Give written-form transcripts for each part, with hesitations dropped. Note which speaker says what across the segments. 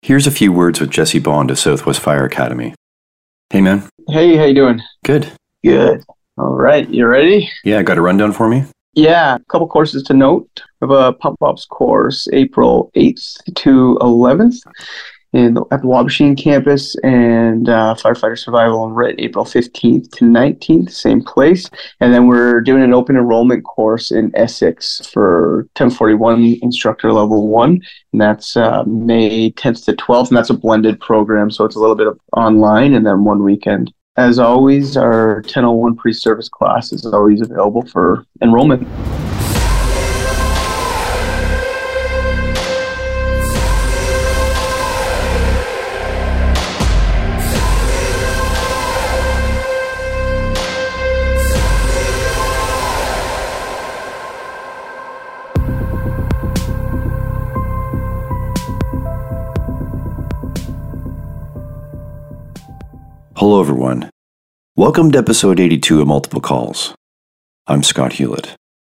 Speaker 1: Here's a few words with Jesse Bond of Southwest Fire Academy. Hey, man.
Speaker 2: Hey, how you doing?
Speaker 1: Good.
Speaker 2: Good. All right, you ready?
Speaker 1: Yeah, got a rundown for me?
Speaker 2: Yeah, a couple courses to note. We have a pump ops course April 8th to 11th at the Wabashing campus, and firefighter survival and RIT April 15th to 19th, same place. And then we're doing an open enrollment course in Essex for 1041 instructor level 1, and that's May 10th to 12th, and that's a blended program, so it's a little bit of online and then one weekend. As always, our 1001 pre-service class is always available for enrollment.
Speaker 1: Hello, everyone. Welcome to episode 82 of Multiple Calls. I'm Scott Hewlett.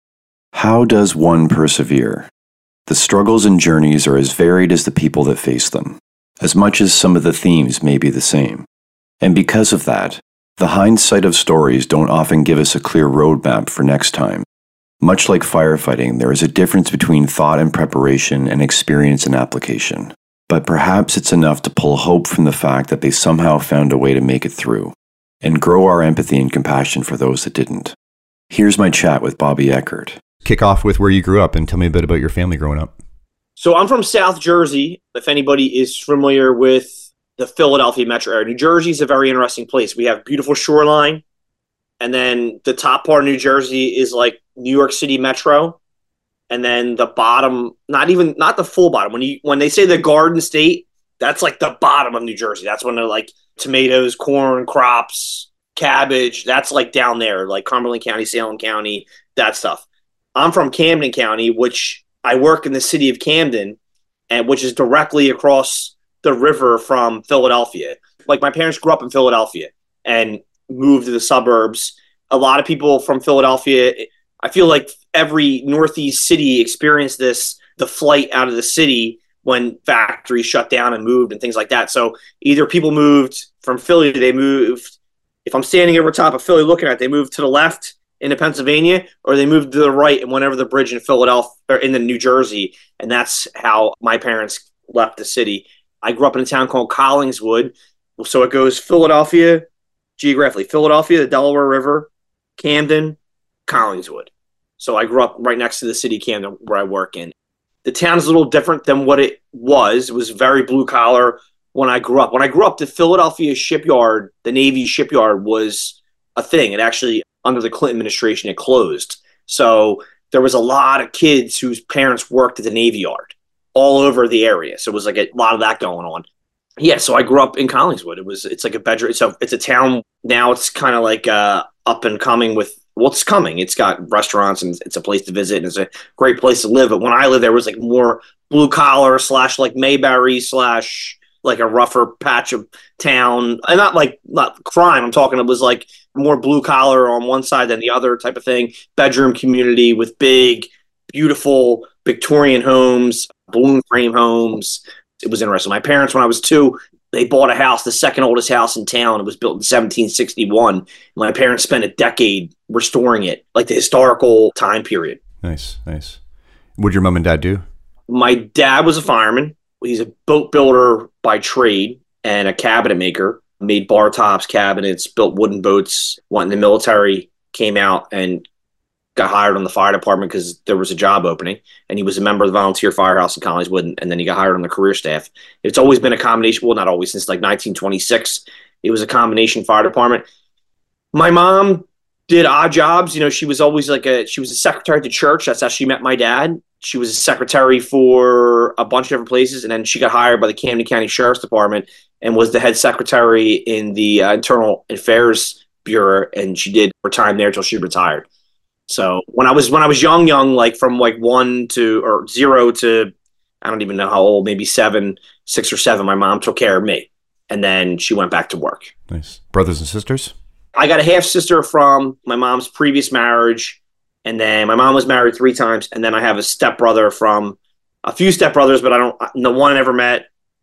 Speaker 1: How does one persevere? The struggles and journeys are as varied as the people that face them, as much as some of the themes may be the same. And because of that, the hindsight of stories don't often give us a clear roadmap for next time. Much like firefighting, there is a difference between thought and preparation and experience and application. But perhaps it's enough to pull hope from the fact that they somehow found a way to make it through, and grow our empathy and compassion for those that didn't. Here's my chat with Bobby Eckert.
Speaker 3: Kick off with where you grew up and tell me a bit about your family growing up.
Speaker 4: So I'm from South Jersey. If anybody is familiar with the Philadelphia metro area, New Jersey is a very interesting place. We have beautiful shoreline, and then the top part of New Jersey is like New York City metro. And then the bottom, not the full bottom. When they say the Garden State, that's like the bottom of New Jersey. That's when they're like tomatoes, corn, crops, cabbage. That's like down there, like Cumberland County, Salem County, that stuff. I'm from Camden County, which I work in the city of Camden, and which is directly across the river from Philadelphia. Like my parents grew up in Philadelphia and moved to the suburbs. A lot of people from Philadelphia, I feel like every Northeast city experienced the flight out of the city when factories shut down and moved and things like that. So either people moved from Philly, if I'm standing over top of Philly looking at it, they moved to the left into Pennsylvania, or they moved to the right and went over the bridge in Philadelphia or in the New Jersey. And that's how my parents left the city. I grew up in a town called Collingswood. So it goes Philadelphia, geographically, Philadelphia, the Delaware River, Camden, Collingswood. So I grew up right next to the city of Camden where I work in. The town is a little different than what it was. It was very blue collar when I grew up. When I grew up, the Philadelphia shipyard, the Navy shipyard, was a thing. It actually, under the Clinton administration, it closed. So there was a lot of kids whose parents worked at the Navy Yard all over the area. So it was like a lot of that going on. Yeah, so I grew up in Collingswood. It's like a bedroom. It's a town now. It's kind of like up and coming with. Well, it's coming. It's got restaurants and it's a place to visit and it's a great place to live. But when I lived there, was like more blue collar / like Mayberry / like a rougher patch of town. And not crime. I'm talking, it was like more blue collar on one side than the other type of thing. Bedroom community with big, beautiful Victorian homes, balloon frame homes. It was interesting. My parents, when I was 2, they bought a house, the second oldest house in town. It was built in 1761. My parents spent a decade restoring it, like the historical time period.
Speaker 3: Nice. What'd your mom and dad do?
Speaker 4: My dad was a fireman. He's a boat builder by trade and a cabinet maker. Made bar tops, cabinets, built wooden boats, went in the military, came out and got hired on the fire department because there was a job opening, and he was a member of the volunteer firehouse in Collingswood, and then he got hired on the career staff. It's always been a combination. Well, not always, since like 1926, it was a combination fire department. My mom did odd jobs. She was always she was a secretary at the church. That's how she met my dad. She was a secretary for a bunch of different places, and then she got hired by the Camden County Sheriff's Department and was the head secretary in the Internal Affairs Bureau, and she did her time there till she retired. So when I was young, like from like 0 to, I don't even know how old, maybe 6 or 7, my mom took care of me. And then she went back to work.
Speaker 3: Nice. Brothers and sisters?
Speaker 4: I got a half sister from my mom's previous marriage. And then my mom was married 3 times. And then I have a stepbrother from a few stepbrothers, but the one I never met.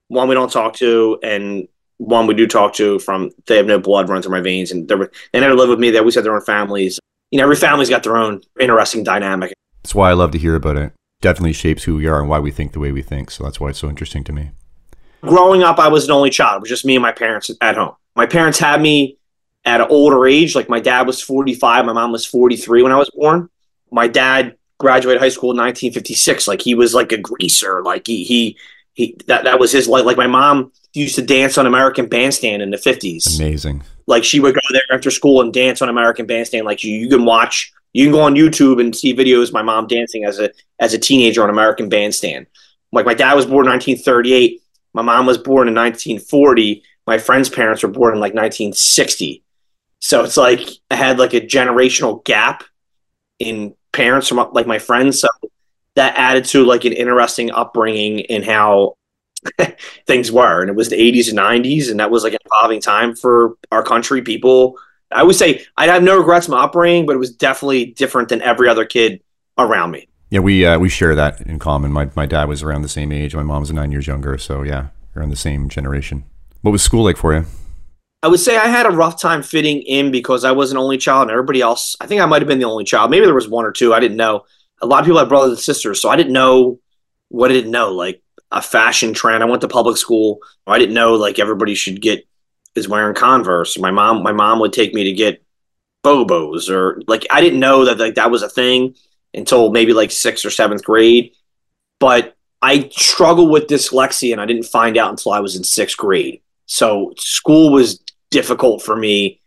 Speaker 4: One we don't talk to, and one we do talk to from they have no blood runs through my veins, and they never lived with me. They always had their own families. Every family's got their own interesting dynamic.
Speaker 3: That's why I love to hear about it. Definitely shapes who we are and why we think the way we think. So that's why it's so interesting to me.
Speaker 4: Growing up, I was an only child. It was just me and my parents at home. My parents had me at an older age. Like my dad was 45, my mom was 43 when I was born. My dad graduated high school in 1956. Like he was like a greaser. Like that was his life. Like my mom used to dance on American Bandstand in the 50s.
Speaker 3: Amazing.
Speaker 4: Like she would go there after school and dance on American Bandstand. Like you can go on YouTube and see videos of my mom dancing as a teenager on American Bandstand. Like my dad was born in 1938. My mom was born in 1940. My friend's parents were born in like 1960. So it's like I had like a generational gap in parents from like my friends. So that added to like an interesting upbringing in how things were. And it was the 80s and 90s. And that was like an evolving time for our country. People, I would say I have no regrets in my upbringing, but it was definitely different than every other kid around me.
Speaker 3: Yeah, we share that in common. My dad was around the same age. My mom was 9 years younger. So yeah, we're in the same generation. What was school like for you?
Speaker 4: I would say I had a rough time fitting in because I was an only child and everybody else, I think I might have been the only child. Maybe there was one or two. I didn't know. A lot of people had brothers and sisters, so I didn't know what I didn't know, like a fashion trend. I went to public school. I didn't know like everybody is wearing Converse. My mom would take me to get Bobos, or like I didn't know that like that was a thing until maybe like 6th or 7th grade. But I struggled with dyslexia and I didn't find out until I was in 6th grade. So school was difficult for me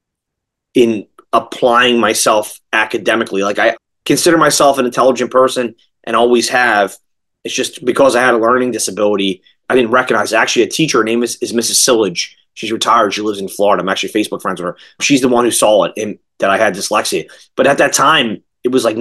Speaker 4: in applying myself academically. Like I consider myself an intelligent person and always have. It's just because I had a learning disability, I didn't recognize it. Actually, a teacher, her name is Mrs. Sillage. She's retired. She lives in Florida. I'm actually Facebook friends with her. She's the one who saw it and that I had dyslexia. But at that time, it was like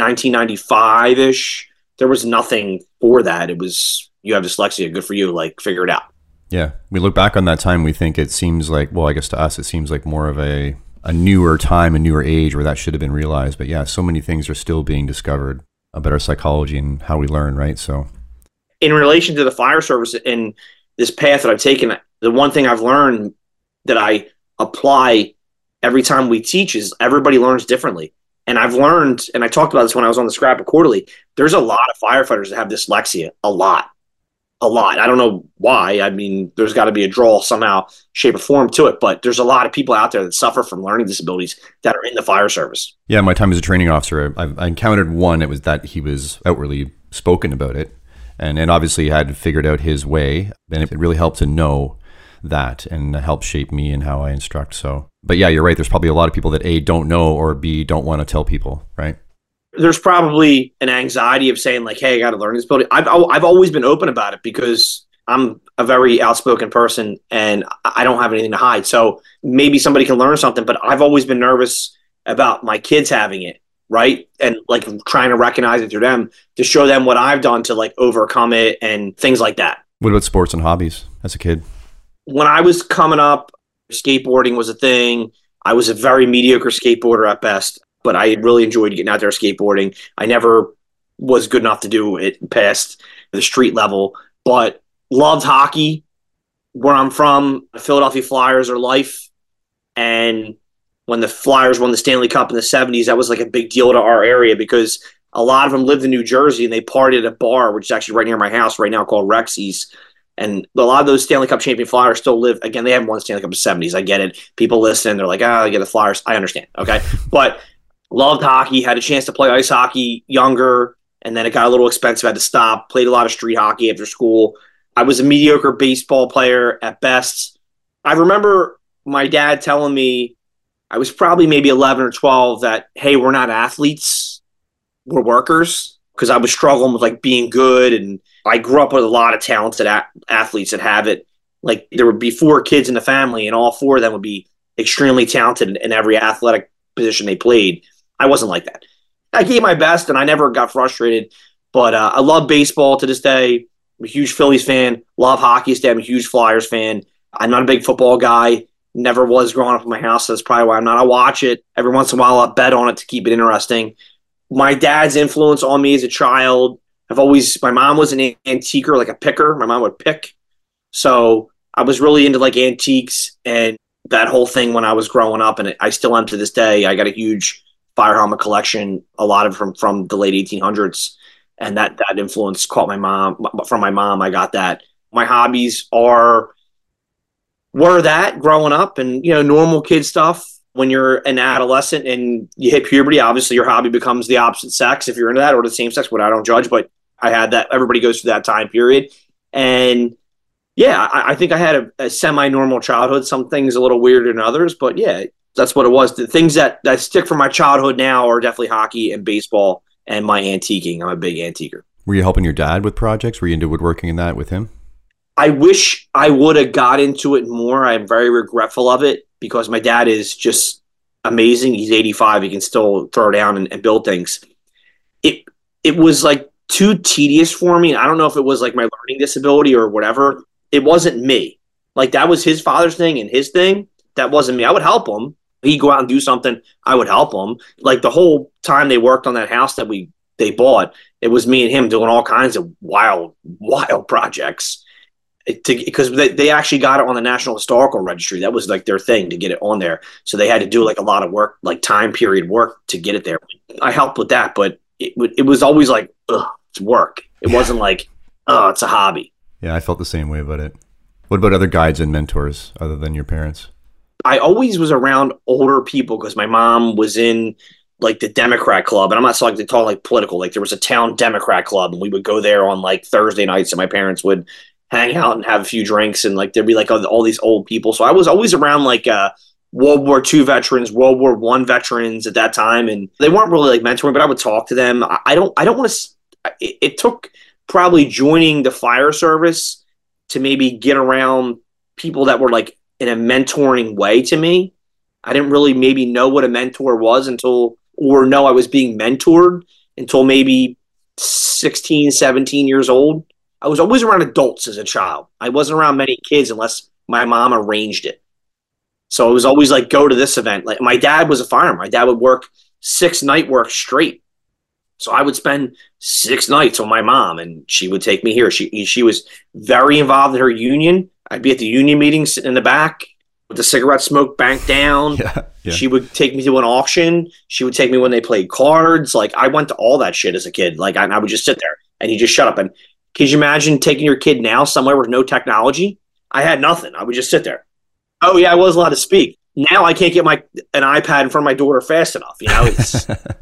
Speaker 4: 1995-ish. There was nothing for that. It was, you have dyslexia, good for you, like figure it out.
Speaker 3: Yeah. We look back on that time, we think it seems like, well, I guess to us, it seems like more of a newer time, a newer age where that should have been realized. But yeah, so many things are still being discovered about our psychology and how we learn, right? So
Speaker 4: in relation to the fire service and this path that I've taken, the one thing I've learned that I apply every time we teach is everybody learns differently. And I've learned, and I talked about this when I was on the Scrapbook Quarterly, there's a lot of firefighters that have dyslexia, a lot. I don't know why. I mean, there's got to be a draw somehow, shape or form to it, but there's a lot of people out there that suffer from learning disabilities that are in the fire service.
Speaker 3: Yeah, my time as a training officer, I encountered one. It was that he was outwardly spoken about it, and obviously had figured out his way, and it really helped to know that and help shape me and how I instruct. So, but yeah, you're right. There's probably a lot of people that A, don't know, or B, don't want to tell people, right?
Speaker 4: There's probably an anxiety of saying like, hey, I got to learn this ability. I've always been open about it because I'm a very outspoken person and I don't have anything to hide. So maybe somebody can learn something, but I've always been nervous about my kids having it, right? And like trying to recognize it through them to show them what I've done to like overcome it and things like that.
Speaker 3: What about sports and hobbies as a kid?
Speaker 4: When I was coming up, skateboarding was a thing. I was a very mediocre skateboarder at best, but I really enjoyed getting out there skateboarding. I never was good enough to do it past the street level, but loved hockey. Where I'm from, the Philadelphia Flyers are life. And when the Flyers won the Stanley Cup in the 70s, that was like a big deal to our area because a lot of them lived in New Jersey and they partied at a bar, which is actually right near my house right now called Rexy's. And a lot of those Stanley Cup champion Flyers still live. Again, they haven't won Stanley Cup in the 70s. I get it. People listen. They're like, I get the Flyers. I understand. Okay. But loved hockey, had a chance to play ice hockey younger, and then it got a little expensive. I had to stop. Played a lot of street hockey after school. I was a mediocre baseball player at best. I remember my dad telling me, I was probably maybe 11 or 12, that, hey, we're not athletes. We're workers. Because I was struggling with like being good, and I grew up with a lot of talented athletes that have it. Like there would be 4 kids in the family, and all 4 of them would be extremely talented in every athletic position they played. I wasn't like that. I gave my best, and I never got frustrated. But I love baseball to this day. I'm a huge Phillies fan. Love hockey today. I'm a huge Flyers fan. I'm not a big football guy. Never was growing up in my house. So that's probably why I'm not. I watch it every once in a while. I'll bet on it to keep it interesting. My dad's influence on me as a child, my mom was an antiquer, like a picker. My mom would pick. So I was really into like antiques and that whole thing when I was growing up, and I still am to this day. I got a huge fire helmet collection, a lot of from the late 1800s, and that influence caught my mom from my mom. I got that. My hobbies were that growing up, and normal kid stuff. When you're an adolescent and you hit puberty, obviously your hobby becomes the opposite sex if you're into that, or the same sex. But I don't judge. But I had that. Everybody goes through that time period, and yeah, I think I had a semi-normal childhood. Some things a little weirder than others, but yeah, that's what it was. The things that stick from my childhood now are definitely hockey and baseball and my antiquing. I'm a big antiquer.
Speaker 3: Were you helping your dad with projects? Were you into woodworking and that with him?
Speaker 4: I wish I would have got into it more. I'm very regretful of it because my dad is just amazing. He's 85. He can still throw down and build things. It was like too tedious for me. I don't know if it was like my learning disability or whatever. It wasn't me. Like that was his father's thing and his thing. That wasn't me. I would help him. He'd go out and do something. I would help him. Like the whole time they worked on that house that they bought, it was me and him doing all kinds of wild projects. Because they actually got it on the National Historical Registry. That was like their thing to get it on there. So they had to do like a lot of work, like time period work to get it there. I helped with that, but it was always like, ugh, it's work. It wasn't like, oh, it's a hobby.
Speaker 3: Yeah, I felt the same way about it. What about other guides and mentors other than your parents?
Speaker 4: I always was around older people because my mom was in like the Democrat club. And I'm not so like they talk like political. Like there was a town Democrat club and we would go there on like Thursday nights and my parents would hang out and have a few drinks and like there'd be like all these old people. So I was always around like World War II veterans, World War I veterans at that time. And they weren't really like mentoring, but I would talk to them. I don't want to, it took probably joining the fire service to maybe get around people that were like in a mentoring way to me. I didn't really maybe know what a mentor was know I was being mentored until maybe 16, 17 years old. I was always around adults as a child. I wasn't around many kids unless my mom arranged it. So it was always like, go to this event. Like my dad was a fireman. My dad would work 6 night work straight. So I would spend 6 nights with my mom and she would take me here. She was very involved in her union. I'd be at the union meeting sitting in the back with the cigarette smoke banked down. Yeah. She would take me to an auction. She would take me when they played cards. Like I went to all that shit as a kid. Like I would just sit there and you just shut up. And could you imagine taking your kid now somewhere with no technology? I had nothing. I would just sit there. Oh yeah, I was allowed to speak. Now I can't get an iPad in front of my daughter fast enough. It's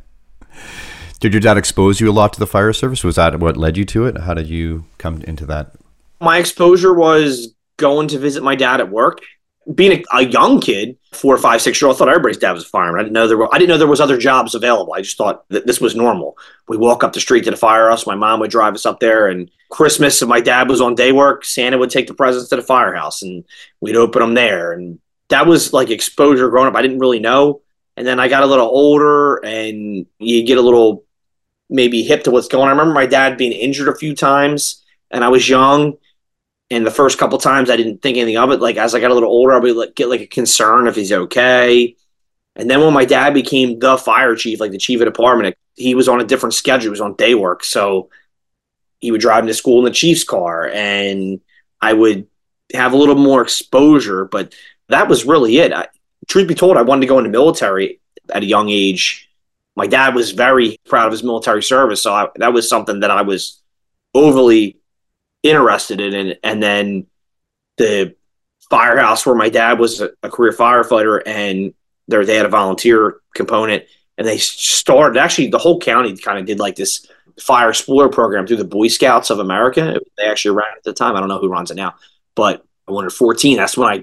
Speaker 3: Did your dad expose you a lot to the fire service? Was that what led you to it? How did you come into that?
Speaker 4: My exposure was going to visit my dad at work. Being a young kid, 4, 5, 6-year-old, I thought everybody's dad was a fireman. I didn't know there was other jobs available. I just thought that this was normal. We walk up the street to the firehouse. My mom would drive us up there, and Christmas, if my dad was on day work, Santa would take the presents to the firehouse, and we'd open them there. And that was like exposure growing up. I didn't really know. And then I got a little older, and you get a little maybe hip to what's going on. I remember my dad being injured a few times, and I was young. And the first couple times I didn't think anything of it. Like as I got a little older, I would get like a concern if he's okay. And then when my dad became the fire chief, like the chief of department, he was on a different schedule. He was on day work. So he would drive me to school in the chief's car and I would have a little more exposure, but that was really it. Truth be told, I wanted to go into the military at a young age. My dad was very proud of his military service. So that was something that I was overly interested in it. And then the firehouse where my dad was a career firefighter and they had a volunteer component and they started, actually the whole county kind of did like this fire explorer program through the Boy Scouts of America. They actually ran it at the time. I don't know who runs it now, but when I was 14, that's when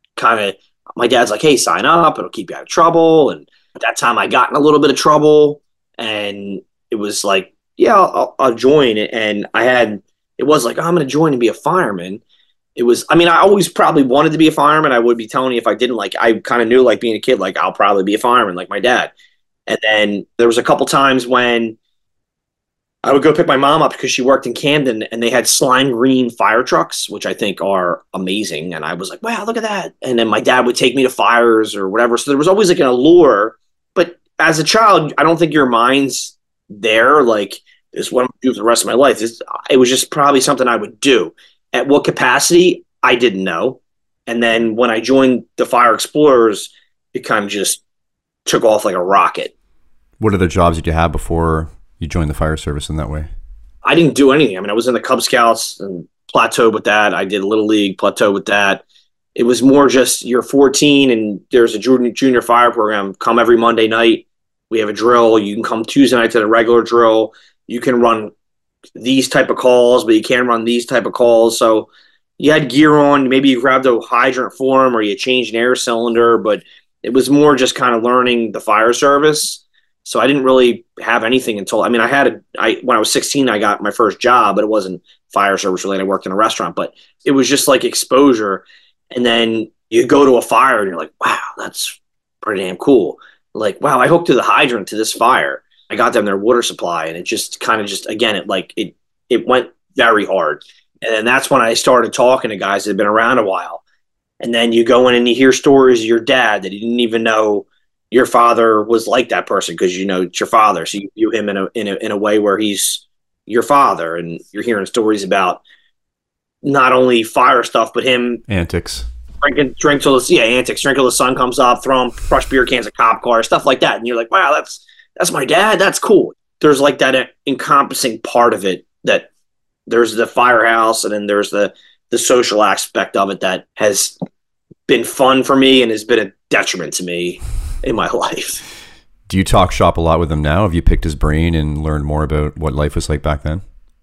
Speaker 4: my dad's like, hey, sign up. It'll keep you out of trouble. And at that time I got in a little bit of trouble and it was like, yeah, I'll join it. And it was like, oh, I'm going to join and be a fireman. It was, I always probably wanted to be a fireman. I would be telling you if I didn't, like, I kind of knew, like, being a kid, like, I'll probably be a fireman, like my dad. And then there was a couple times when I would go pick my mom up because she worked in Camden and they had slime green fire trucks, which I think are amazing. And I was like, wow, look at that. And then my dad would take me to fires or whatever. So there was always like an allure. But as a child, I don't think your mind's there, like, this is what I'm going to do for the rest of my life. It was just probably something I would do. At what capacity, I didn't know. And then when I joined the Fire Explorers, it kind of just took off like a rocket.
Speaker 3: What other jobs did you have before you joined the fire service in that way?
Speaker 4: I didn't do anything. I mean, I was in the Cub Scouts and plateaued with that. I did Little League, plateaued with that. It was more just you're 14 and there's a junior fire program. Come every Monday night. We have a drill. You can come Tuesday night to the regular drill. You can run these type of calls, but you can't run these type of calls. So you had gear on. Maybe you grabbed a hydrant for them or you changed an air cylinder, but it was more just kind of learning the fire service. So I didn't really have anything until, I mean, when I was 16, I got my first job, but it wasn't fire service related. I worked in a restaurant, but it was just like exposure. And then you go to a fire and you're like, wow, that's pretty damn cool. Like, wow, I hooked to the hydrant to this fire. I got them their water supply, and it just kind of again, it went very hard. And then that's when I started talking to guys that had been around a while. And then you go in and you hear stories of your dad that you didn't even know your father was like that person, because you know it's your father. So you view him in a way where he's your father, and you're hearing stories about not only fire stuff, but him
Speaker 3: Antics.
Speaker 4: Drink till antics. Drink till the sun comes up, throw him crush beer cans at cop cars, stuff like that. And you're like, wow, that's my dad. That's cool. There's like that encompassing part of it, that there's the firehouse, and then there's the social aspect of it that has been fun for me and has been a detriment to me in my life.
Speaker 3: Do you talk shop a lot with him now? Have you picked his brain and learned more about what life was like back then?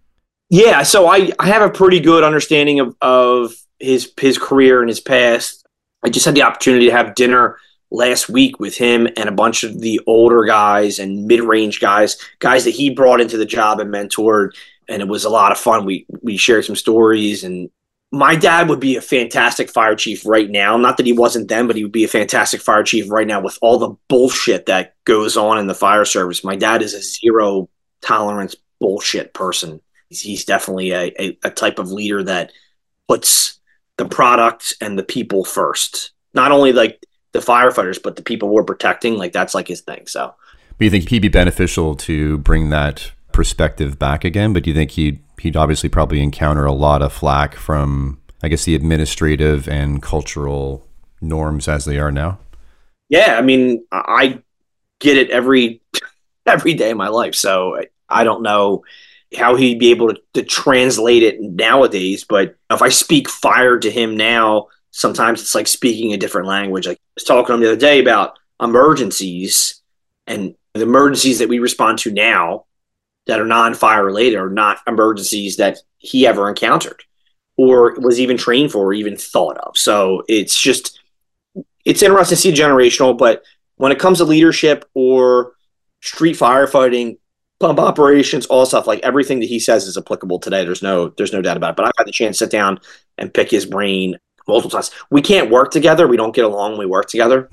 Speaker 4: Yeah, so I have a pretty good understanding of his career and his past. I just had the opportunity to have dinner last week with him and a bunch of the older guys and mid-range guys that he brought into the job and mentored, and it was a lot of fun. We shared some stories, and my dad would be a fantastic fire chief right now. Not that he wasn't then, but he would be a fantastic fire chief right now with all the bullshit that goes on in the fire service. My dad is a zero tolerance bullshit person. He's definitely a type of leader that puts the product and the people first. Not only like the firefighters, but the people we're protecting. Like that's like his thing. So,
Speaker 3: but you think he'd be beneficial to bring that perspective back again? But do you think he'd obviously probably encounter a lot of flack from, I guess, the administrative and cultural norms as they are now?
Speaker 4: Yeah, I mean, I get it every day of my life. So I don't know how he'd be able to translate it nowadays. But if I speak fire to him now, sometimes it's like speaking a different language. Like I was talking to him the other day about emergencies, and the emergencies that we respond to now that are non-fire related are not emergencies that he ever encountered or was even trained for or even thought of. So it's interesting to see generational, but when it comes to leadership or street firefighting, pump operations, all stuff, like everything that he says is applicable today. There's no doubt about it. But I've had the chance to sit down and pick his brain multiple times. We can't work together. We don't get along when we work together.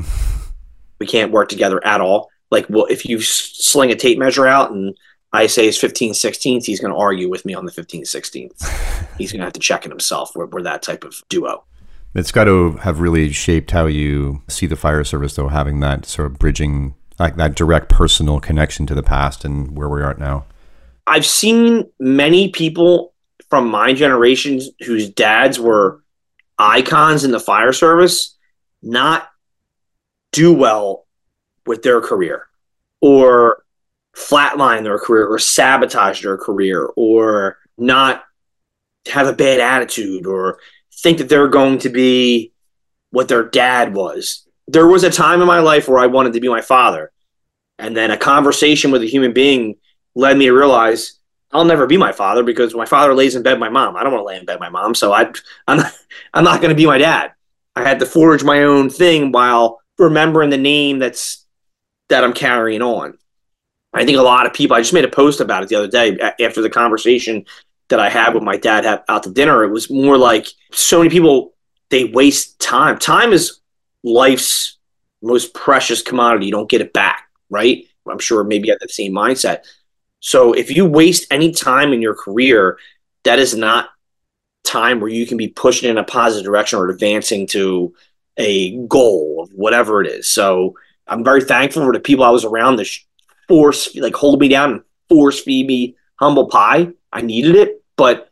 Speaker 4: We can't work together at all. Like, well, if you sling a tape measure out and I say it's 15/16, he's going to argue with me on the 15/16. He's going to have to check it himself. We're that type of duo.
Speaker 3: It's got to have really shaped how you see the fire service, though, having that sort of bridging, like that direct personal connection to the past and where we are now.
Speaker 4: I've seen many people from my generation whose dads were icons in the fire service not do well with their career, or flatline their career, or sabotage their career, or not have a bad attitude, or think that they're going to be what their dad was. There was a time in my life where I wanted to be my father. And then a conversation with a human being led me to realize I'll never be my father, because my father lays in bed with my mom. I don't want to lay in bed with my mom. So I'm not going to be my dad. I had to forge my own thing while remembering the name that I'm carrying on. I think a lot of people, I just made a post about it the other day after the conversation that I had with my dad out to dinner. It was more like so many people, they waste time. Time is life's most precious commodity. You don't get it back, right? I'm sure maybe you have that same mindset. So if you waste any time in your career, that is not time where you can be pushing in a positive direction or advancing to a goal of whatever it is. So I'm very thankful for the people I was around that hold me down and force feed me humble pie. I needed it, but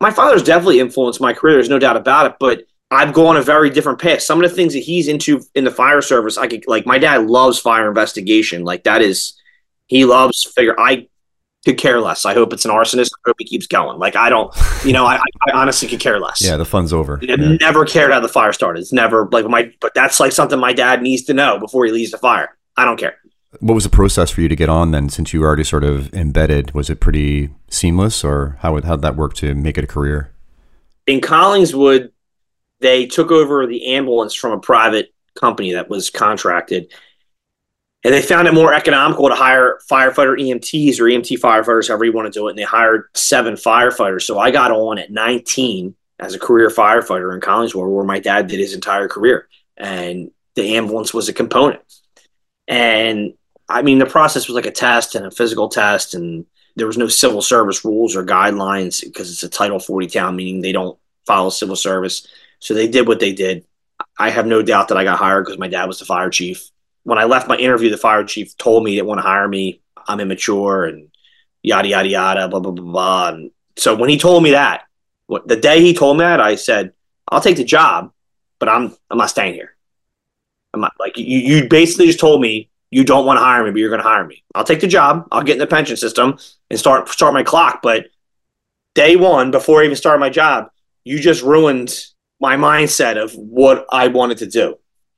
Speaker 4: My father's definitely influenced my career. There's no doubt about it. But I've gone a very different path. Some of the things that he's into in the fire service, I could like. My dad loves fire investigation. Like that is, he loves figure. I could care less. I hope it's an arsonist. I hope he keeps going. Like I don't, I honestly could care less.
Speaker 3: Yeah, the fun's over.
Speaker 4: I've never cared how the fire started. It's never like but that's like something my dad needs to know before he leaves the fire. I don't care.
Speaker 3: What was the process for you to get on then, since you were already sort of embedded? Was it pretty seamless, or how'd that work to make it a career?
Speaker 4: In Collingswood, they took over the ambulance from a private company that was contracted. And they found it more economical to hire firefighter EMTs or EMT firefighters, however you want to do it. And they hired 7 firefighters. So I got on at 19 as a career firefighter in Collingswood, where my dad did his entire career. And the ambulance was a component. And I mean, the process was like a test and a physical test. And there was no civil service rules or guidelines because it's a Title 40 town, meaning they don't follow civil service. So they did what they did. I have no doubt that I got hired because my dad was the fire chief. When I left my interview, the fire chief told me he didn't want to hire me. I'm immature and yada, yada, yada, blah, blah, blah, blah. And so when he told me that, the day he told me that, I said, I'll take the job, but I'm not staying here. I'm not like, you basically just told me you don't want to hire me, but you're going to hire me. I'll take the job. I'll get in the pension system and start my clock. But day one, before I even started my job, you just ruined my mindset of what I wanted to do.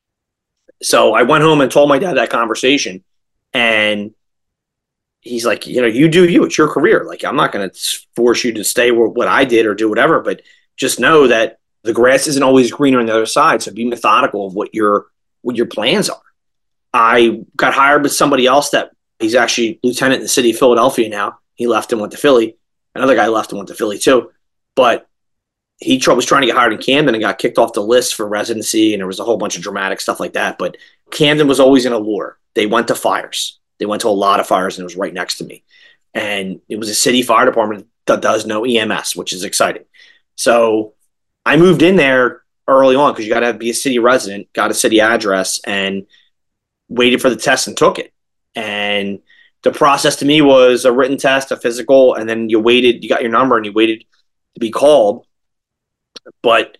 Speaker 4: So I went home and told my dad that conversation, and he's like, you do you. It's your career. Like, I'm not going to force you to stay what I did or do whatever, but just know that the grass isn't always greener on the other side. So be methodical of what your plans are. I got hired with somebody else that he's actually lieutenant in the city of Philadelphia now. He left and went to Philly. Another guy left and went to Philly too. But he was trying to get hired in Camden and got kicked off the list for residency, and there was a whole bunch of dramatic stuff like that. But Camden was always in allure. They went to fires. They went to a lot of fires, and it was right next to me. And it was a city fire department that does no EMS, which is exciting. So I moved in there early on because you got to be a city resident, got a city address, and waited for the test and took it. And the process to me was a written test, a physical, and then you got your number and you waited to be called. But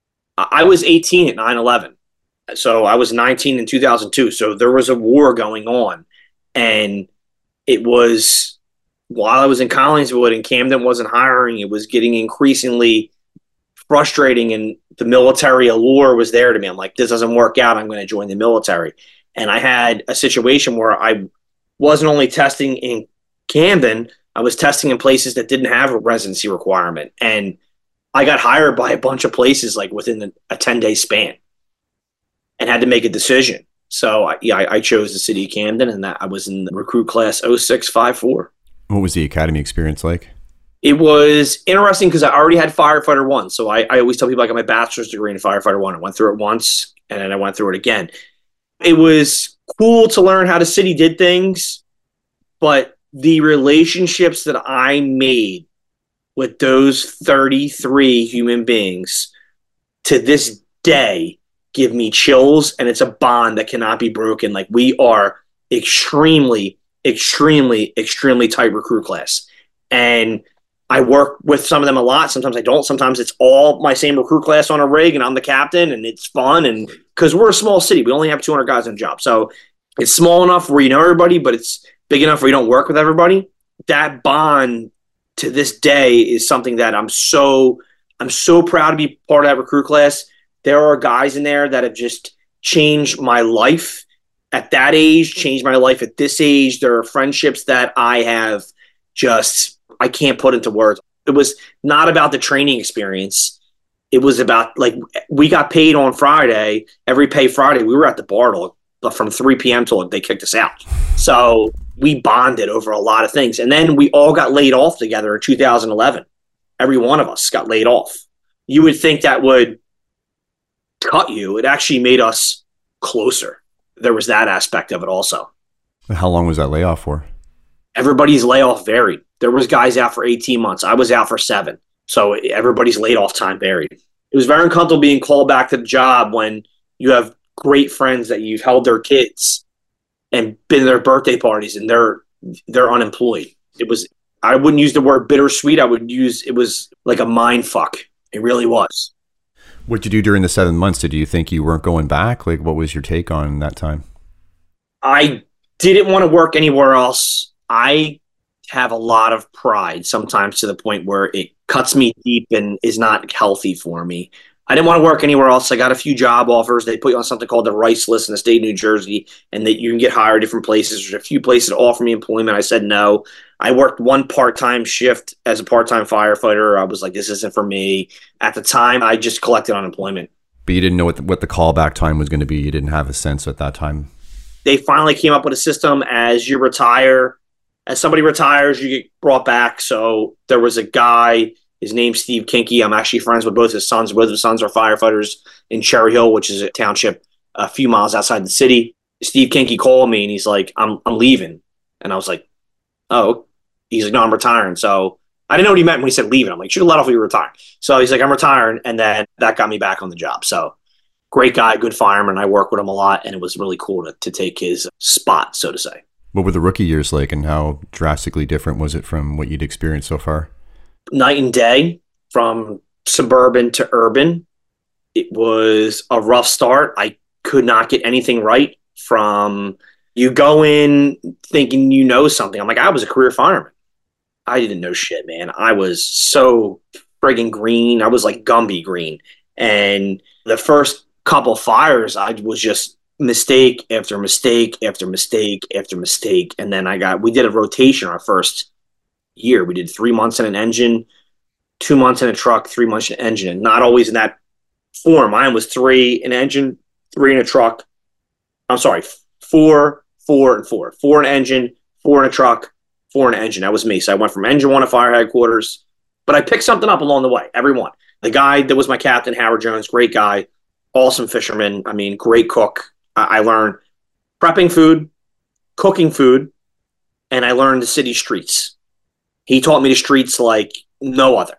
Speaker 4: I was 18 at 9/11. So I was 19 in 2002. So there was a war going on. And it was, while I was in Collingswood and Camden wasn't hiring, it was getting increasingly frustrating, and the military allure was there to me. I'm like, this doesn't work out. I'm going to join the military. And I had a situation where I wasn't only testing in Camden, I was testing in places that didn't have a residency requirement. And I got hired by a bunch of places like within a 10-day span and had to make a decision. So I chose the city of Camden, and that I was in the recruit class 0654.
Speaker 3: What was the academy experience like?
Speaker 4: It was interesting because I already had firefighter 1. So I always tell people I got my bachelor's degree in firefighter 1. I went through it once and then I went through it again. It was cool to learn how the city did things, but the relationships that I made with those 33 human beings to this day give me chills, and it's a bond that cannot be broken. Like, we are extremely, extremely, extremely tight recruit class. And I work with some of them a lot. Sometimes I don't. Sometimes it's all my same recruit class on a rig and I'm the captain, and it's fun. And because we're a small city, we only have 200 guys on the job. So it's small enough where you know everybody, but it's big enough where you don't work with everybody. That bond to this day is something that I'm so proud to be part of that recruit class. There are guys in there that have just changed my life at that age, changed my life at this age. There are friendships that I have I can't put into words. It was not about the training experience. It was about, like, we got paid on Friday, every pay Friday. We were at the bar from 3 p.m. till they kicked us out. So we bonded over a lot of things. And then we all got laid off together in 2011. Every one of us got laid off. You would think that would cut you. It actually made us closer. There was that aspect of it also.
Speaker 3: How long was that layoff for?
Speaker 4: Everybody's layoff varied. There was guys out for 18 months. I was out for 7. So everybody's laid off time varied. It was very uncomfortable being called back to the job when you have great friends that you've held their kids and been to their birthday parties, and they're unemployed. It was I wouldn't use the word bittersweet. It was like a mind fuck. It really was.
Speaker 3: What did you do during the 7 months? Did you think you weren't going back? Like, what was your take on that time?
Speaker 4: I didn't want to work anywhere else. I have a lot of pride sometimes to the point where it cuts me deep and is not healthy for me. I didn't want to work anywhere else. I got a few job offers. They put you on something called the Rice List in the state of New Jersey, and that you can get hired different places. There's a few places that offer me employment. I said no. I worked one part-time shift as a part-time firefighter. I was like, this isn't for me. At the time, I just collected unemployment.
Speaker 3: But you didn't know what the callback time was going to be. You didn't have a sense at that time.
Speaker 4: They finally came up with a system as you retire. As somebody retires, you get brought back. So there was a guy, his name's Steve Kinky. I'm actually friends with both his sons. Both his sons are firefighters in Cherry Hill, which is a township a few miles outside the city. Steve Kinky called me and he's like, I'm leaving. And I was like, oh. He's like, no, I'm retiring. So I didn't know what he meant when he said leaving. I'm like, should have let off when you retire. So he's like, I'm retiring. And then that got me back on the job. So great guy, good fireman. I work with him a lot. And it was really cool to take his spot, so to say.
Speaker 3: What were the rookie years like, and how drastically different was it from what you'd experienced so far?
Speaker 4: Night and day, from suburban to urban. It was a rough start. I could not get anything right. From you go in thinking you know something. I'm like, I was a career fireman. I didn't know shit, man. I was so friggin' green. I was like Gumby green. And the first couple fires, I was just mistake after mistake after mistake after mistake. And then we did a rotation our first year. We did 3 months in an engine, 2 months in a truck, 3 months in an engine. And not always in that form. Mine was 3 in an engine, 3 in a truck. I'm sorry, 4, 4, and 4. 4 in an engine, 4 in a truck, 4 in an engine. That was me. So I went from engine 1 to fire headquarters. But I picked something up along the way, every one. The guy that was my captain, Howard Jones, great guy, awesome fisherman. I mean, great cook. I learned prepping food, cooking food, and I learned the city streets. He taught me the streets like no other.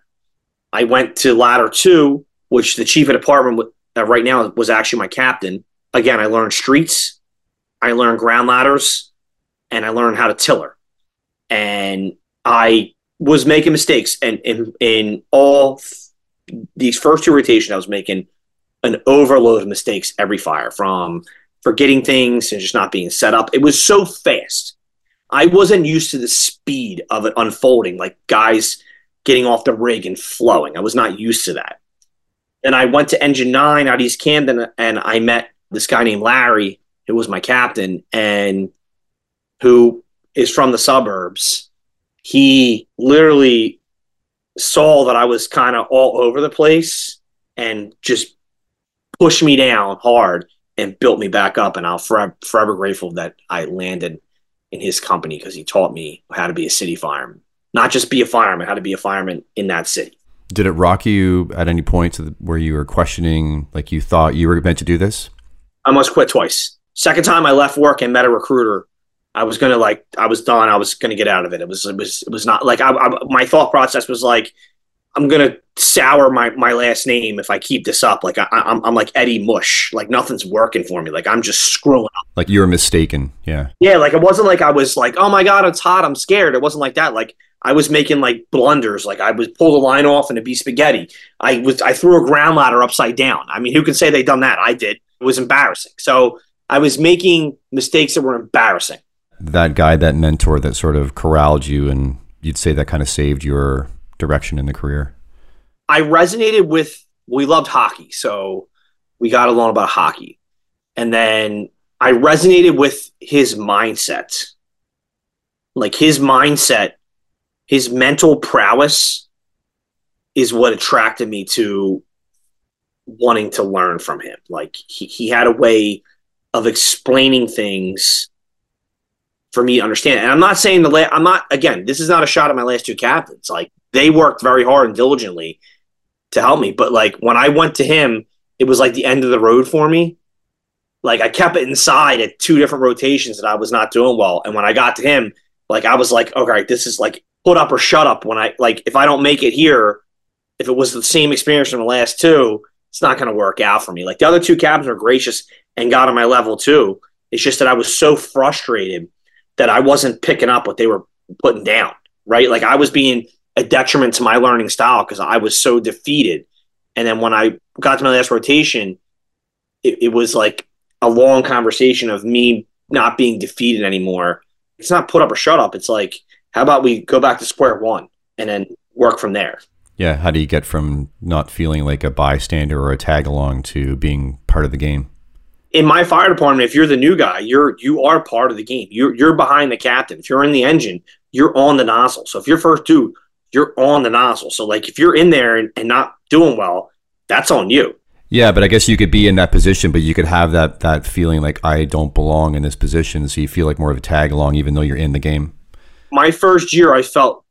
Speaker 4: I went to Ladder 2, which the chief of department right now was actually my captain. Again, I learned streets, I learned ground ladders, and I learned how to tiller. And I was making mistakes. And in all these first 2 rotations, I was making an overload of mistakes every fire, from forgetting things and just not being set up. It was so fast. I wasn't used to the speed of it unfolding, like guys getting off the rig and flowing. I was not used to that. And I went to Engine 9 out East Camden, and I met this guy named Larry, who was my captain, and who is from the suburbs. He literally saw that I was kind of all over the place and just pushed me down hard and built me back up. And I'm forever grateful that I landed in his company, because he taught me how to be a city fireman. Not just be a fireman, how to be a fireman in that city.
Speaker 3: Did it rock you at any point where you were questioning, like you thought you were meant to do this?
Speaker 4: I almost quit twice. Second time I left work and met a recruiter, I was done. I was going to get out of it. It was not like my thought process was like, I'm going to sour my last name if I keep this up. Like I'm like Eddie Mush. Like nothing's working for me. Like I'm just screwing up.
Speaker 3: Like you were mistaken. Yeah.
Speaker 4: Yeah. Like it wasn't like I was like, oh my God, it's hot, I'm scared. It wasn't like that. Like I was making like blunders. Like I would pull the line off and it'd be spaghetti. I threw a ground ladder upside down. I mean, who can say they done that? I did. It was embarrassing. So I was making mistakes that were embarrassing.
Speaker 3: That guy, that mentor that sort of corralled you, and you'd say that kind of saved your direction in the career?
Speaker 4: I resonated with, we loved hockey, so we got along about hockey. And then I resonated with his mindset. Like his mindset, his mental prowess is what attracted me to wanting to learn from him. Like he had a way of explaining things for me to understand. And I'm not saying again, this is not a shot at my last 2 captains. Like they worked very hard and diligently to help me. But like when I went to him, it was like the end of the road for me. Like I kept it inside at 2 different rotations that I was not doing well. And when I got to him, like I was like, okay, this is like put up or shut up. When if I don't make it here, if it was the same experience from the last 2, it's not going to work out for me. Like the other 2 captains were gracious and got on my level too. It's just that I was so frustrated that I wasn't picking up what they were putting down. right? Like I was being a detriment to my learning style because I was so defeated. And then when I got to my last rotation, it was like a long conversation of me not being defeated anymore. It's not put up or shut up. It's like, how about we go back to square one and then work from there?
Speaker 3: Yeah. How do you get from not feeling like a bystander or a tag along to being part of the game?
Speaker 4: In my fire department, if you're the new guy, you are part of the game. You're behind the captain. If you're in the engine, you're on the nozzle. So if you're first due, you're on the nozzle. So like if you're in there and not doing well, that's on you.
Speaker 3: Yeah, but I guess you could be in that position, but you could have that feeling like I don't belong in this position, so you feel like more of a tag along even though you're in the game.
Speaker 4: My first year, I felt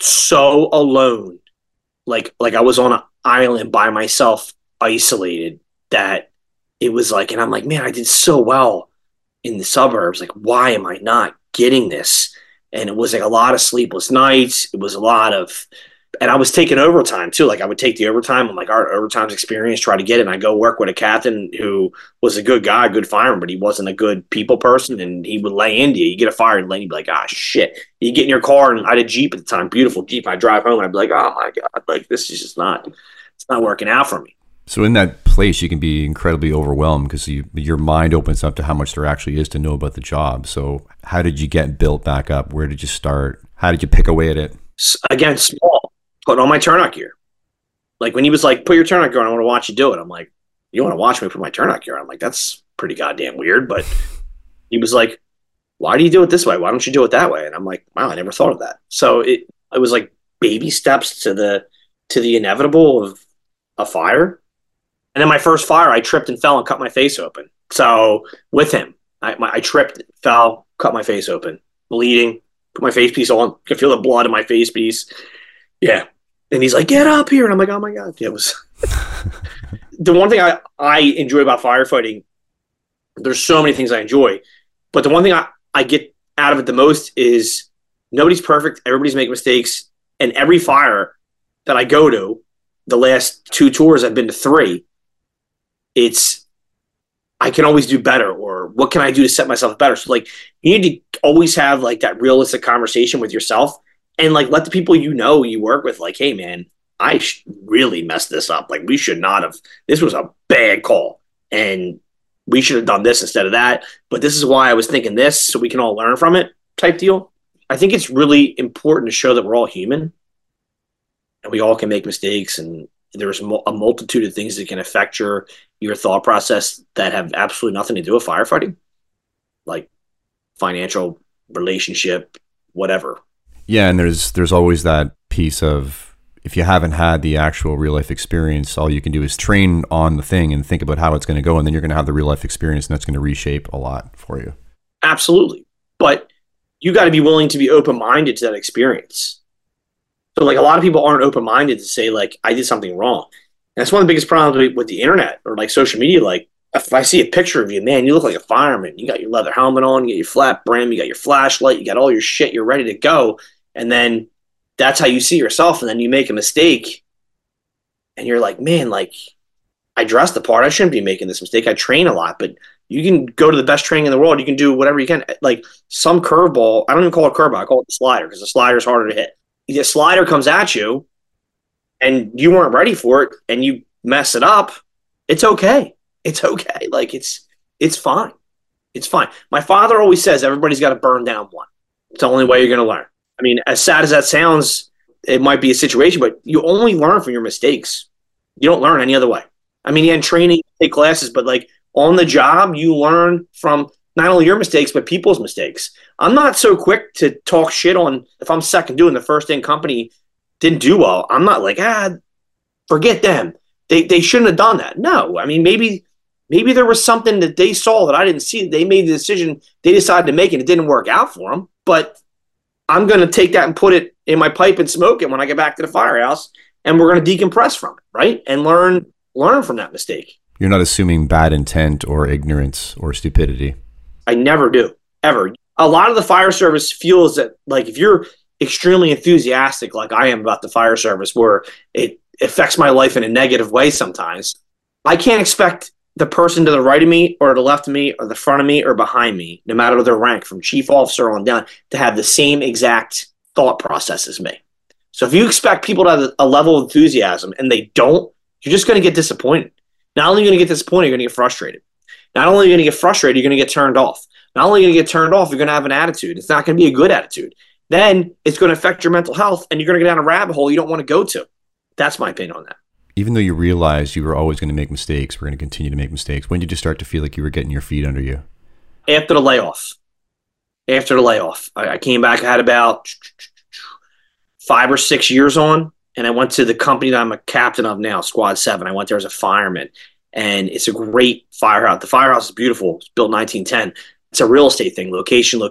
Speaker 4: so alone, like I was on an island by myself, isolated, that it was like, and I'm like, man, I did so well in the suburbs. Like, why am I not getting this? And it was like a lot of sleepless nights. It was a lot of, and I was taking overtime too. Like I would take the overtime. I'm like, all right, overtime's experience, try to get it. And I go work with a captain who was a good guy, good fireman, but he wasn't a good people person. And he would lay into you. You get a fire and lay, you'd be like, ah, shit. You get in your car, and I had a Jeep at the time, beautiful Jeep. I drive home and I'd be like, oh my God, like this is just it's not working out for me.
Speaker 3: So in that place, you can be incredibly overwhelmed because your mind opens up to how much there actually is to know about the job. So how did you get built back up? Where did you start? How did you pick away at it?
Speaker 4: Again, small. Putting on my turnout gear. Like when he was like, put your turnout gear on, I want to watch you do it. I'm like, you want to watch me put my turnout gear on? I'm like, that's pretty goddamn weird. But he was like, why do you do it this way? Why don't you do it that way? And I'm like, wow, I never thought of that. So it was like baby steps to the inevitable of a fire. And then my first fire, I tripped and fell and cut my face open. So with him, I tripped, fell, cut my face open, bleeding, put my face piece on, could feel the blood in my face piece. Yeah. And he's like, get up here. And I'm like, oh my God. It was the one thing I enjoy about firefighting. There's so many things I enjoy, but the one thing I get out of it the most is nobody's perfect. Everybody's making mistakes. And every fire that I go to, the last 2 tours, I've been to 3, I can always do better, or what can I do to set myself better? So like you need to always have like that realistic conversation with yourself. And like, let the people you work with, like, hey, man, I really messed this up. Like, we should not have. This was a bad call. And we should have done this instead of that. But this is why I was thinking this, so we can all learn from it type deal. I think it's really important to show that we're all human. And we all can make mistakes. And there's a multitude of things that can affect your thought process that have absolutely nothing to do with firefighting. Like financial, relationship, whatever.
Speaker 3: Yeah, and there's always that piece of if you haven't had the actual real life experience, all you can do is train on the thing and think about how it's going to go, and then you're going to have the real life experience, and that's going to reshape a lot for you.
Speaker 4: Absolutely, but you got to be willing to be open minded to that experience. So, like a lot of people aren't open minded to say like I did something wrong. And that's one of the biggest problems with the internet or like social media. Like if I see a picture of you, man, you look like a fireman. You got your leather helmet on, you got your flat brim, you got your flashlight, you got all your shit, you're ready to go. And then that's how you see yourself. And then you make a mistake and you're like, man, like I dressed the part. I shouldn't be making this mistake. I train a lot, but you can go to the best training in the world. You can do whatever you can. Like some curveball, I don't even call it curveball. I call it the slider because the slider is harder to hit. The slider comes at you and you weren't ready for it and you mess it up. It's okay. It's okay. Like it's fine. It's fine. My father always says everybody's got to burn down one. It's the only way you're going to learn. I mean, as sad as that sounds, it might be a situation, but you only learn from your mistakes. You don't learn any other way. I mean, in training, take classes, but like on the job, you learn from not only your mistakes, but people's mistakes. I'm not so quick to talk shit on if I'm second doing the first in company didn't do well. I'm not like, forget them. They shouldn't have done that. No, I mean, maybe there was something that they saw that I didn't see. They made the decision they decided to make and it didn't work out for them. But I'm going to take that and put it in my pipe and smoke it when I get back to the firehouse, and we're going to decompress from it, right? And learn from that mistake.
Speaker 3: You're not assuming bad intent or ignorance or stupidity.
Speaker 4: I never do, ever. A lot of the fire service feels that, like, if you're extremely enthusiastic like I am about the fire service, where it affects my life in a negative way sometimes, I can't expect the person to the right of me or the left of me or the front of me or behind me, no matter their rank, from chief officer on down, to have the same exact thought process as me. So if you expect people to have a level of enthusiasm and they don't, you're just going to get disappointed. Not only are you going to get disappointed, you're going to get frustrated. Not only are you going to get frustrated, you're going to get turned off. Not only are you going to get turned off, you're going to have an attitude. It's not going to be a good attitude. Then it's going to affect your mental health, and you're going to go down a rabbit hole you don't want to go to. That's my opinion on that.
Speaker 3: Even though you realized you were always going to make mistakes, we're going to continue to make mistakes, when did you start to feel like you were getting your feet under you?
Speaker 4: After the layoff. I came back, I had about 5 or 6 years on, and I went to the company that I'm a captain of now, Squad 7. I went there as a fireman, and it's a great firehouse. The firehouse is beautiful. It's built in 1910. It's a real estate thing. Location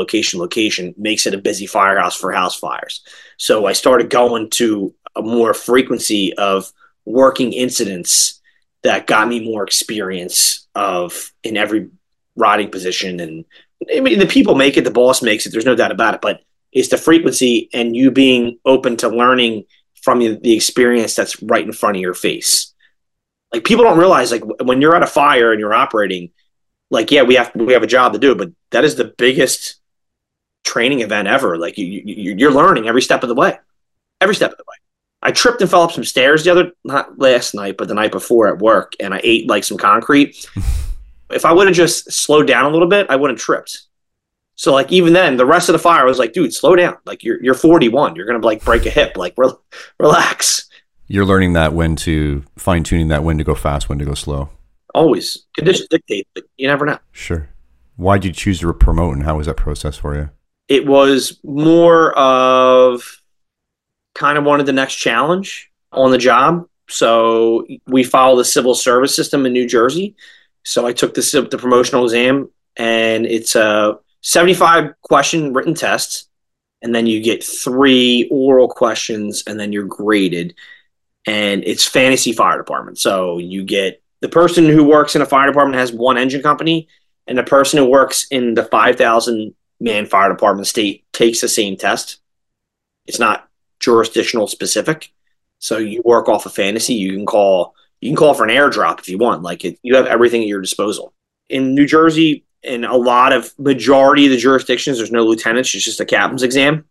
Speaker 4: makes it a busy firehouse for house fires. So I started going to a more frequency of working incidents that got me more experience of in every riding position. And I mean, the people make it, the boss makes it. There's no doubt about it. But it's the frequency and you being open to learning from the experience that's right in front of your face. Like, people don't realize, like, when you're at a fire and you're operating, like, yeah, we have a job to do, but that is the biggest training event ever. Like, you're learning every step of the way. Every step of the way. I tripped and fell up some stairs not last night, but the night before at work, and I ate like some concrete. If I would have just slowed down a little bit, I wouldn't have tripped. So, like, even then, the rest of the fire, I was like, dude, slow down. Like, you're 41. You're going to, like, break a hip. Like, relax.
Speaker 3: You're learning that fine-tuning that when to go fast, when to go slow.
Speaker 4: Always. Conditions dictate, but you never know.
Speaker 3: Sure. Why did you choose to promote, and how was that process for you?
Speaker 4: It was more of kind of wanted the next challenge on the job. So we follow the civil service system in New Jersey. So I took the promotional exam, and it's a 75-question written test, and then you get 3 oral questions, and then you're graded. And it's fantasy fire department. So you get the person who works in a fire department has one engine company, and the person who works in the 5,000-man fire department state takes the same test. It's not jurisdictional specific. So you work off of fantasy. You can call for an airdrop if you want. Like, you have everything at your disposal. In New Jersey, in a lot of majority of the jurisdictions, there's no lieutenants. It's just a captain's exam.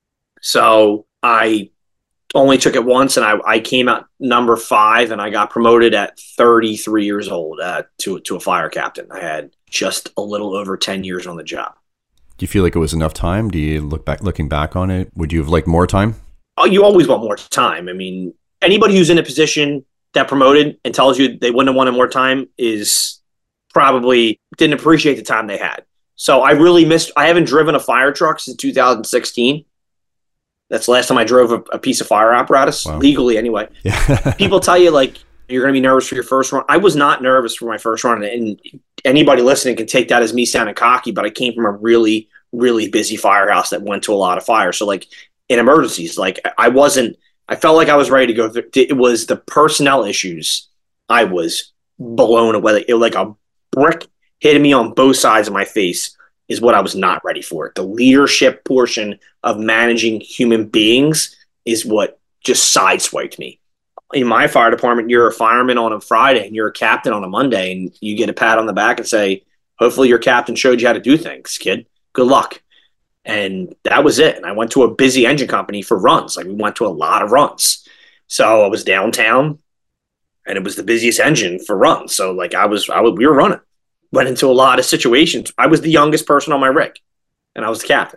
Speaker 4: So I only took it once, and I came out number 5, and I got promoted at 33 years old to a fire captain. I had just a little over 10 years on the job.
Speaker 3: Do you feel like it was enough time? Do you looking back on it, would you have liked more time?
Speaker 4: Oh, you always want more time. I mean, anybody who's in a position that promoted and tells you they wouldn't have wanted more time is probably didn't appreciate the time they had. So I haven't driven a fire truck since 2016. That's the last time I drove a piece of fire apparatus,
Speaker 3: wow.
Speaker 4: Legally anyway.
Speaker 3: Yeah.
Speaker 4: People tell you, like, you're going to be nervous for your first run. I was not nervous for my first run, and anybody listening can take that as me sounding cocky, but I came from a really, really busy firehouse that went to a lot of fires. So, like, in emergencies, like, I felt like I was ready to go. It was the personnel issues. I was blown away. Like a brick hitting me on both sides of my face is what I was not ready for. The leadership portion of managing human beings is what just sideswiped me. In my fire department, you're a fireman on a Friday and you're a captain on a Monday, and you get a pat on the back and say, hopefully your captain showed you how to do things, kid. Good luck. And that was it. And I went to a busy engine company for runs. Like, we went to a lot of runs. So I was downtown, and it was the busiest engine for runs. So, like, we were running. Went into a lot of situations. I was the youngest person on my rig, and I was the captain.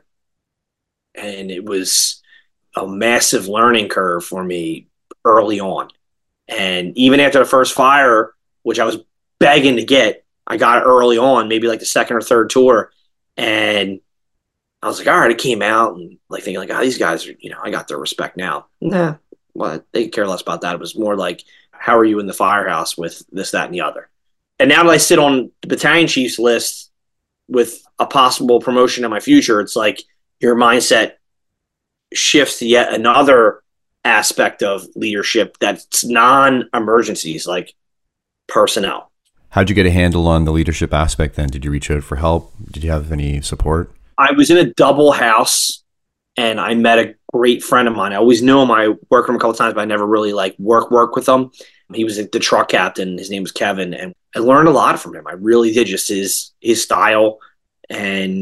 Speaker 4: And it was a massive learning curve for me early on. And even after the first fire, which I was begging to get, I got it early on, maybe like the second or third tour. And I was like, all right, it came out, and like thinking like, these guys are, I got their respect now. Nah, well, they care less about that. It was more like, how are you in the firehouse with this, that, and the other? And now that I sit on the battalion chief's list with a possible promotion in my future, it's like your mindset shifts to yet another aspect of leadership that's non-emergencies, like personnel.
Speaker 3: How'd you get a handle on the leadership aspect then? Did you reach out for help? Did you have any support?
Speaker 4: I was in a double house, and I met a great friend of mine. I always knew him. I worked with him a couple of times, but I never really work with him. He was the truck captain. His name was Kevin, and I learned a lot from him. I really did, just his style. And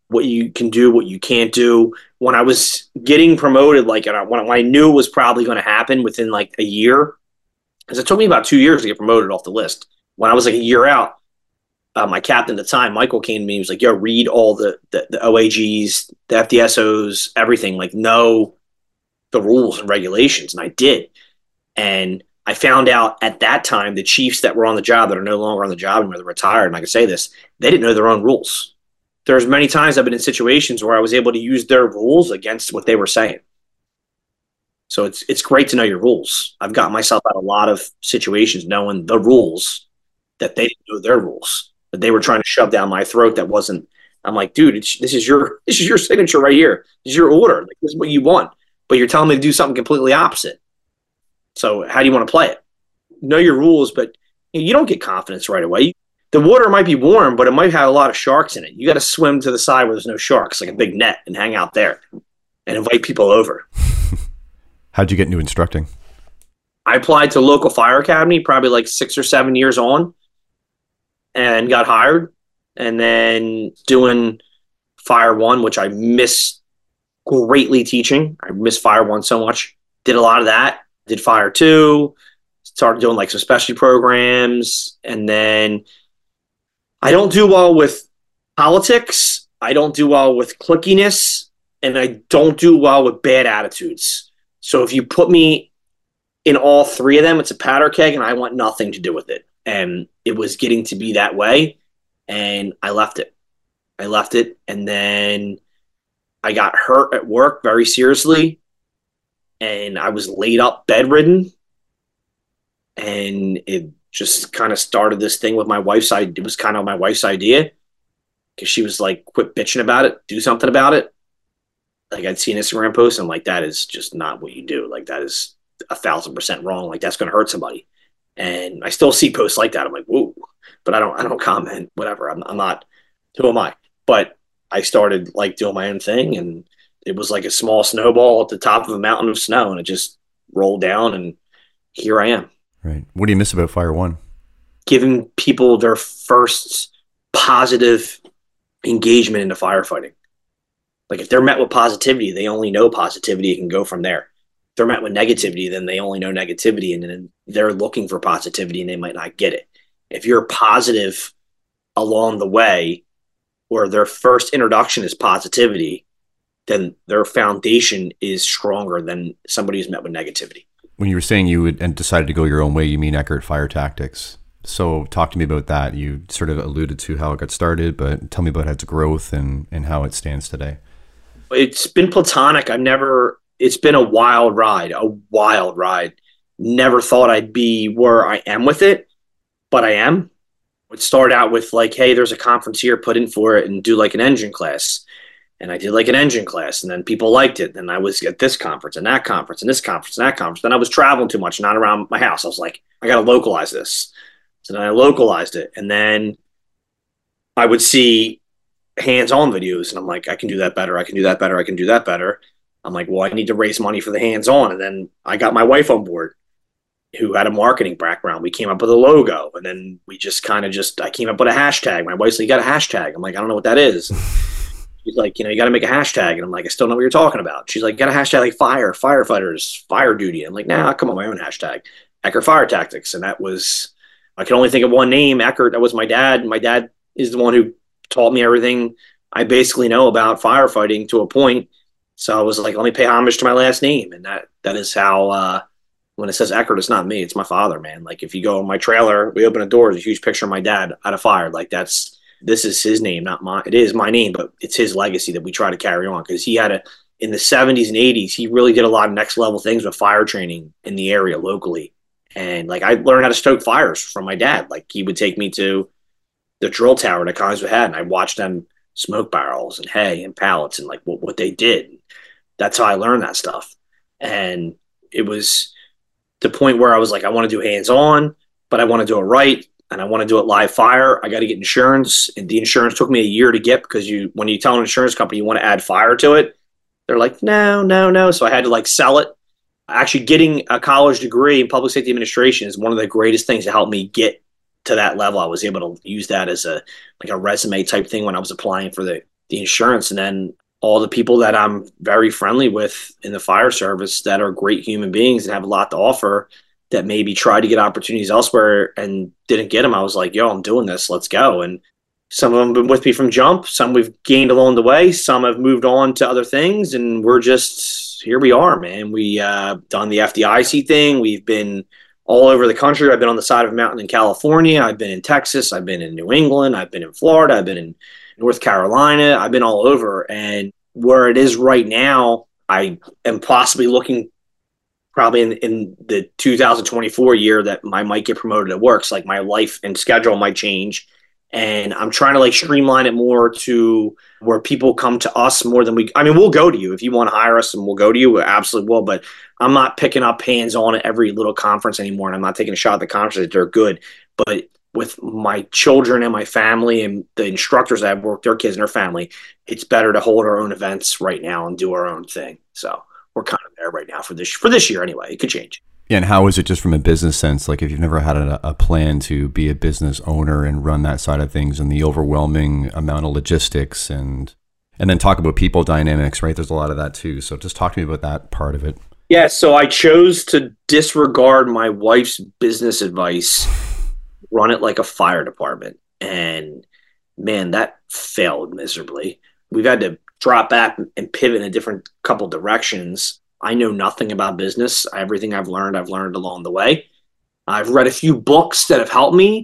Speaker 4: what you can do, what you can't do. When I was getting promoted, like when I knew it was probably going to happen within like a year, because it took me about 2 years to get promoted off the list. When I was like a year out, my captain at the time, Michael, came to me. He was like, "Yo, read all the OAGs, the FDSOs, everything. Like, know the rules and regulations." And I did. And I found out at that time the chiefs that were on the job that are no longer on the job and they're retired, and I can say this, they didn't know their own rules. There's many times I've been in situations where I was able to use their rules against what they were saying. So it's great to know your rules. I've got myself out of a lot of situations knowing the rules that they didn't know their rules, that they were trying to shove down my throat. That wasn't. I'm like, dude, this is your signature right here. This is your order. Like, this is what you want, but you're telling me to do something completely opposite. So how do you want to play it? Know your rules, but you don't get confidence right away. The water might be warm, but it might have a lot of sharks in it. You got to swim to the side where there's no sharks, like a big net, and hang out there and invite people over.
Speaker 3: How'd you get into instructing?
Speaker 4: I applied to local fire academy probably like 6 or 7 years on and got hired. And then doing Fire One, which I miss greatly teaching. I miss Fire One so much. Did a lot of that. Did Fire Two. Started doing like some specialty programs. And then I don't do well with politics. I don't do well with clickiness. And I don't do well with bad attitudes. So if you put me in all three of them, it's a powder keg, and I want nothing to do with it. And it was getting to be that way, and I left it. And then I got hurt at work very seriously, and I was laid up bedridden, and it just kind of started this thing with my wife's idea. It was kind of my wife's idea, because she was like, quit bitching about it, do something about it. Like, I'd seen Instagram posts, and like, that is just not what you do. Like, that is 1,000% wrong. Like, that's going to hurt somebody. And I still see posts like that. I'm like, whoa, but I don't comment, whatever. I'm not, who am I? But I started like doing my own thing, and it was like a small snowball at the top of a mountain of snow, and it just rolled down, and here I am.
Speaker 3: Right. What do you miss about Fire One?
Speaker 4: Giving people their first positive engagement into firefighting. Like, if they're met with positivity, they only know positivity, and can go from there. If they're met with negativity, then they only know negativity, and then they're looking for positivity, and they might not get it. If you're positive along the way, or their first introduction is positivity, then their foundation is stronger than somebody who's met with negativity. When
Speaker 3: you were saying you would and decided to go your own way, you mean Eckert Fire Tactics. So talk to me about that. You sort of alluded to how it got started, but tell me about its growth and how it stands today.
Speaker 4: It's been platonic. It's been a wild ride. Never thought I'd be where I am with it, but I am. It started out with like, hey, there's a conference here, put in for it and do like an engine class. And I did like an engine class, and then people liked it. And I was at this conference and that conference and this conference and that conference. Then I was traveling too much, not around my house. I was like, I got to localize this. So then I localized it. And then I would see hands-on videos, and I'm like, I can do that better. I'm like, well, I need to raise money for the hands-on. And then I got my wife on board, who had a marketing background. We came up with a logo, and then we just I came up with a hashtag. My wife's like, you got a hashtag? I'm like, I don't know what that is. She's like, you got to make a hashtag. And I'm like, I still know what you're talking about. She's like, got a hashtag like firefighters, fire duty. I'm like, nah, come on, my own hashtag, Eckert Fire Tactics. And that was, I can only think of one name, Eckert. That was my dad. My dad is the one who taught me everything I basically know about firefighting to a point. So I was like, let me pay homage to my last name. And that is how, when it says Eckert, it's not me, it's my father, man. Like, if you go in my trailer, we open a door, there's a huge picture of my dad out of fire. Like, this is his name, not mine. It is my name, but it's his legacy that we try to carry on, because he had in the 70s and 80s, he really did a lot of next level things with fire training in the area locally. And like, I learned how to stoke fires from my dad. Like, he would take me to the drill tower that Collingswood had, and I watched them smoke barrels and hay and pallets and like what they did. That's how I learned that stuff. And it was the point where I was like, I want to do hands-on, but I want to do it right, and I want to do it live fire. I got to get insurance, and the insurance took me a year to get, because when you tell an insurance company you want to add fire to it, they're like, no. So I had to like sell it. Actually, getting a college degree in public safety administration is one of the greatest things to help me get to that level. I was able to use that as a resume type thing when I was applying for the the insurance. And then all the people that I'm very friendly with in the fire service that are great human beings and have a lot to offer that maybe tried to get opportunities elsewhere and didn't get them. I was like, yo, I'm doing this. Let's go. And some of them have been with me from jump. Some we've gained along the way. Some have moved on to other things. And we're just, here we are, man. We done the FDIC thing. We've been all over the country. I've been on the side of a mountain in California. I've been in Texas. I've been in New England. I've been in Florida. I've been in North Carolina. I've been all over. And where it is right now, I am possibly looking probably in the 2024 year that I might get promoted at work. So like my life and schedule might change. And I'm trying to like streamline it more to where people come to us more than we'll go to you if you want to hire us and we'll go to you. We absolutely will. But I'm not picking up hands on at every little conference anymore. And I'm not taking a shot at the conferences. They're good. But with my children and my family and the instructors that I've worked, their kids and their family, it's better to hold our own events right now and do our own thing. So we're kind of there right now for this year anyway. It could change.
Speaker 3: Yeah, and how is it just from a business sense? Like if you've never had a plan to be a business owner and run that side of things and the overwhelming amount of logistics and then talk about people dynamics, right? There's a lot of that too. So just talk to me about that part of it.
Speaker 4: Yeah, so I chose to disregard my wife's business advice, run it like a fire department. And man, that failed miserably. We've had to drop back and pivot in a different couple directions. I know nothing about business. Everything I've learned along the way. I've read a few books that have helped me,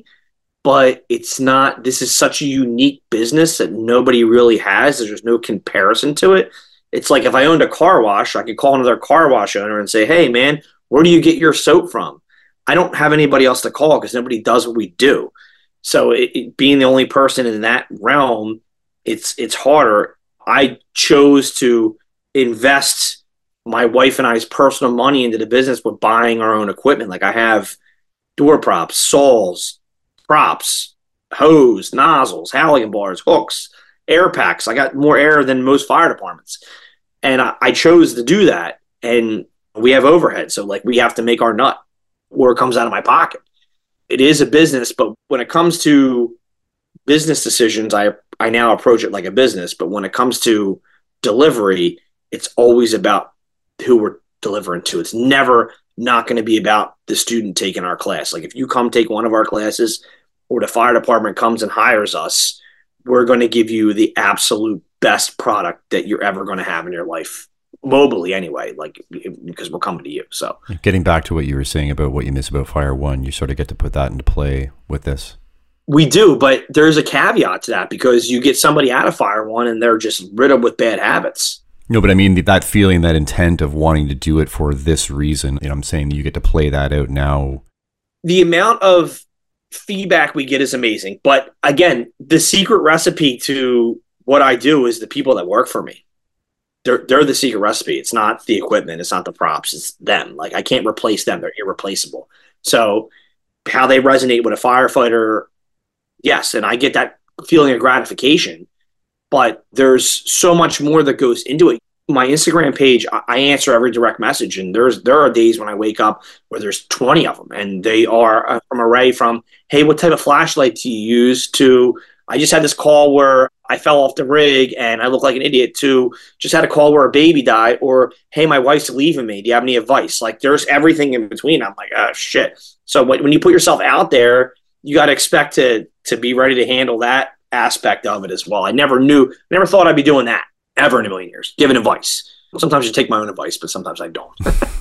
Speaker 4: but this is such a unique business that nobody really has. There's no comparison to it. It's like if I owned a car wash, I could call another car wash owner and say, hey man, where do you get your soap from? I don't have anybody else to call because nobody does what we do. So being the only person in that realm, it's harder. I chose to invest my wife and I's personal money into the business with buying our own equipment. Like I have door props, saws, props, hose, nozzles, Halligan bars, hooks, air packs. I got more air than most fire departments. And I chose to do that. And we have overhead. So like we have to make our nut or it comes out of my pocket. It is a business, but when it comes to business decisions, I now approach it like a business. But when it comes to delivery, it's always about who we're delivering to. It's never not going to be about the student taking our class. Like if you come take one of our classes or the fire department comes and hires us, we're going to give you the absolute best product that you're ever going to have in your life, mobily anyway, like because we're coming to you. So
Speaker 3: getting back to what you were saying about what you miss about Fire One, you sort of get to put that into play with this.
Speaker 4: We do, but there's a caveat to that because you get somebody out of Fire One and they're just riddled with bad habits.
Speaker 3: No, but I mean that feeling, that intent of wanting to do it for this reason, I'm saying you get to play that out now.
Speaker 4: The amount of feedback we get is amazing. But again, the secret recipe to what I do is the people that work for me. They're the secret recipe. It's not the equipment. It's not the props. It's them. Like I can't replace them. They're irreplaceable. So how they resonate with a firefighter, yes. And I get that feeling of gratification. But there's so much more that goes into it. My Instagram page, I answer every direct message, and there are days when I wake up where there's 20 of them, and they are from array from, hey, what type of flashlight do you use, to I just had this call where I fell off the rig and I look like an idiot, to just had a call where a baby died, or hey, my wife's leaving me. Do you have any advice? Like there's everything in between. I'm like, oh shit. So when you put yourself out there, you got to expect to be ready to handle that aspect of it as well. I never thought I'd be doing that ever in a million years, giving advice. Sometimes I take my own advice, but sometimes I don't.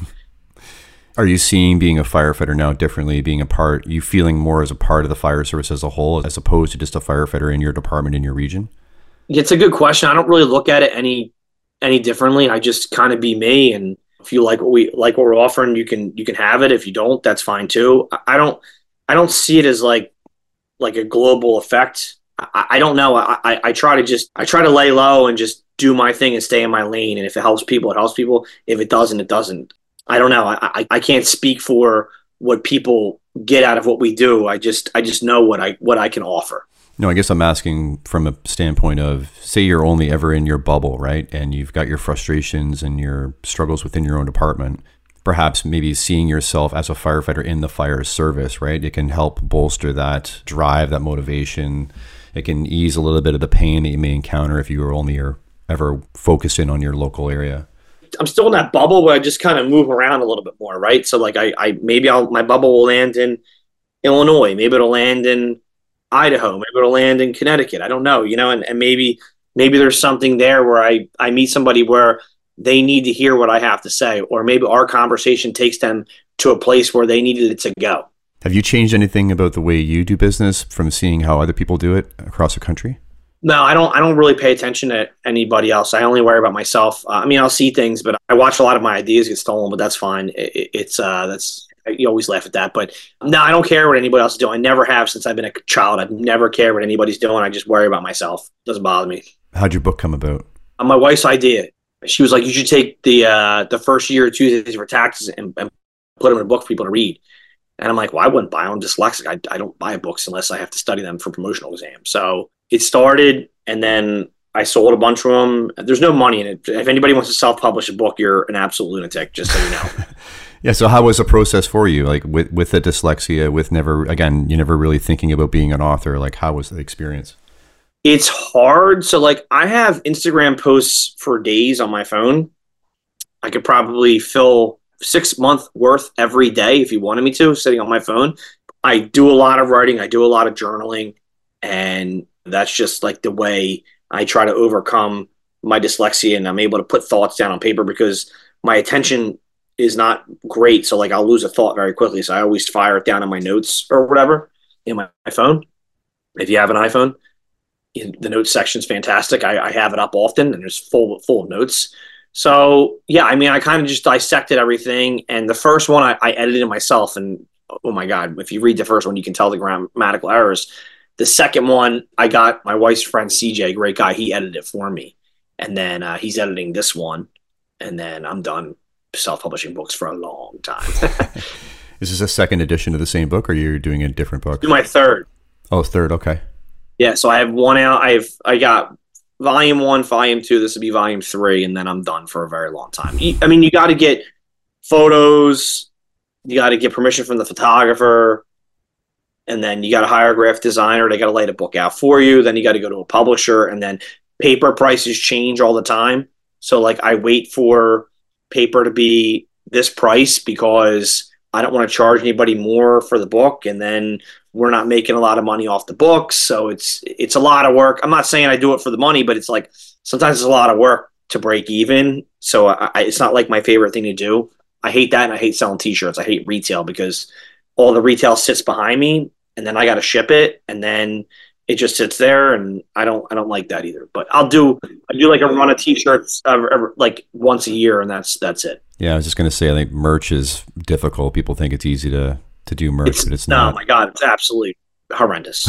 Speaker 3: Are you seeing being a firefighter now differently, you feeling more as a part of the fire service as a whole, as opposed to just a firefighter in your department, in your region?
Speaker 4: It's a good question. I don't really look at it any differently. I just kind of be me. And if you like what we're offering, you can have it. If you don't, that's fine too. I don't see it as like a global effect. I don't know. I try to lay low and just do my thing and stay in my lane. And if it helps people, it helps people. If it doesn't, it doesn't. I don't know. I can't speak for what people get out of what we do. I just know what I can offer.
Speaker 3: No, I guess I'm asking from a standpoint of, say you're only ever in your bubble, right? And you've got your frustrations and your struggles within your own department. Perhaps maybe seeing yourself as a firefighter in the fire service, right? It can help bolster that drive, that motivation, it can ease a little bit of the pain that you may encounter if you were only ever focused in on your local area.
Speaker 4: I'm still in that bubble where I just kind of move around a little bit more, right? So like my bubble will land in Illinois, maybe it'll land in Idaho, maybe it'll land in Connecticut. I don't know, and maybe there's something there where I meet somebody where they need to hear what I have to say, or maybe our conversation takes them to a place where they needed it to go.
Speaker 3: Have you changed anything about the way you do business from seeing how other people do it across the country?
Speaker 4: No, I don't really pay attention to anybody else. I only worry about myself. I'll see things, but I watch a lot of my ideas get stolen, but that's fine. That's you always laugh at that, but no, I don't care what anybody else is doing. I never have since I've been a child. I've never cared what anybody's doing. I just worry about myself. It doesn't bother me.
Speaker 3: How'd your book come about?
Speaker 4: My wife's idea. She was like, "You should take the first year or 2 days for taxes and put them in a book for people to read." And I'm like, "Well, I wouldn't buy them. I'm dyslexic. I don't buy books unless I have to study them for promotional exams." So it started, and then I sold a bunch of them. There's no money in it. If anybody wants to self-publish a book, you're an absolute lunatic, just so you know.
Speaker 3: Yeah. So how was the process for you? Like with the dyslexia, you never really thinking about being an author. Like, how was the experience?
Speaker 4: It's hard. So like I have Instagram posts for days on my phone. I could probably fill 6 months worth every day if you wanted me to, sitting on my phone. I do a lot of writing. I do a lot of journaling. And that's just like the way I try to overcome my dyslexia, and I'm able to put thoughts down on paper because my attention is not great. So like I'll lose a thought very quickly. So I always fire it down in my notes or whatever in my phone. If you have an iPhone, the notes section is fantastic. I have it up often, and it's full of notes. So yeah, I kind of just dissected everything. And the first one I edited myself, and oh my God, if you read the first one, you can tell the grammatical errors. The second one, I got my wife's friend, CJ, great guy. He edited it for me. And then he's editing this one. And then I'm done self-publishing books for a long time.
Speaker 3: Is this a second edition of the same book, or you're doing a different book?
Speaker 4: This is my third.
Speaker 3: Oh, third. Okay.
Speaker 4: Yeah. So I have one out. I got volume 1, volume 2. This will be volume 3. And then I'm done for a very long time. You got to get photos. You got to get permission from the photographer. And then you got to hire a graphic designer. They got to lay the book out for you. Then you got to go to a publisher, and then paper prices change all the time. So like I wait for paper to be this price because I don't want to charge anybody more for the book. And then we're not making a lot of money off the books. So it's a lot of work. I'm not saying I do it for the money, but it's like sometimes it's a lot of work to break even. So it's not like my favorite thing to do. I hate that. And I hate selling t-shirts. I hate retail because all the retail sits behind me, and then I got to ship it, and then it just sits there, and I don't like that either. But I do like a run of t-shirts like once a year, and that's it.
Speaker 3: Yeah, I was just going to say, I think merch is difficult. People think it's easy to do merch, but it's not.
Speaker 4: Oh my God, it's absolutely horrendous.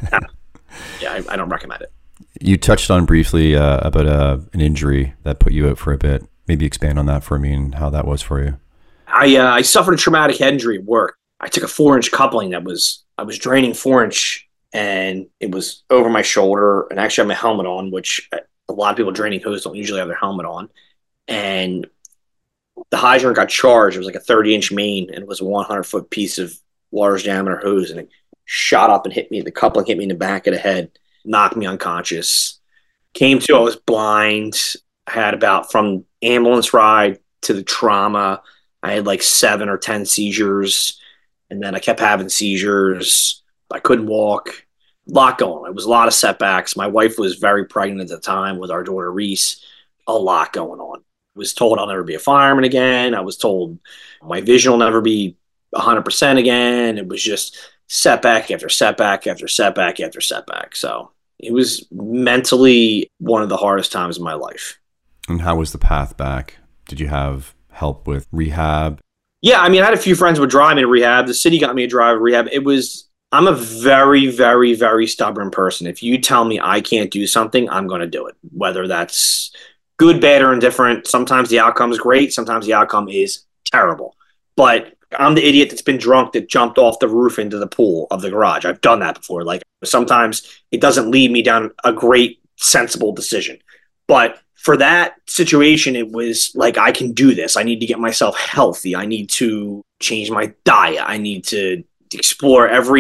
Speaker 4: Yeah, I don't recommend it.
Speaker 3: You touched on briefly about an injury that put you out for a bit. Maybe expand on that for me and how that was for you.
Speaker 4: I suffered a traumatic head injury at work. I took a 4-inch coupling I was draining 4-inch, and it was over my shoulder, and actually I had my helmet on, which a lot of people draining hose don't usually have their helmet on. And the hydrant got charged. It was like a 30-inch main, and it was a 100-foot piece of large diameter hose, and it shot up and hit me. The coupling hit me in the back of the head, knocked me unconscious. Came to, I was blind. I had about, from ambulance ride to the trauma, I had like 7 or 10 seizures. And then I kept having seizures. I couldn't walk. A lot going on. It was a lot of setbacks. My wife was very pregnant at the time with our daughter, Reese. A lot going on. I was told I'll never be a fireman again. I was told my vision will never be 100% again. It was just setback after setback after setback after setback. So it was mentally one of the hardest times in my life.
Speaker 3: And how was the path back? Did you have help with rehab?
Speaker 4: Yeah, I had a few friends would drive me to rehab. The city got me to drive to rehab. I'm a very, very, very stubborn person. If you tell me I can't do something, I'm going to do it. Whether that's good, bad, or indifferent. Sometimes the outcome is great. Sometimes the outcome is terrible. But I'm the idiot that's been drunk that jumped off the roof into the pool of the garage. I've done that before. Like sometimes it doesn't lead me down a great, sensible decision. But for that situation, it was like, I can do this. I need to get myself healthy. I need to change my diet. I need to explore every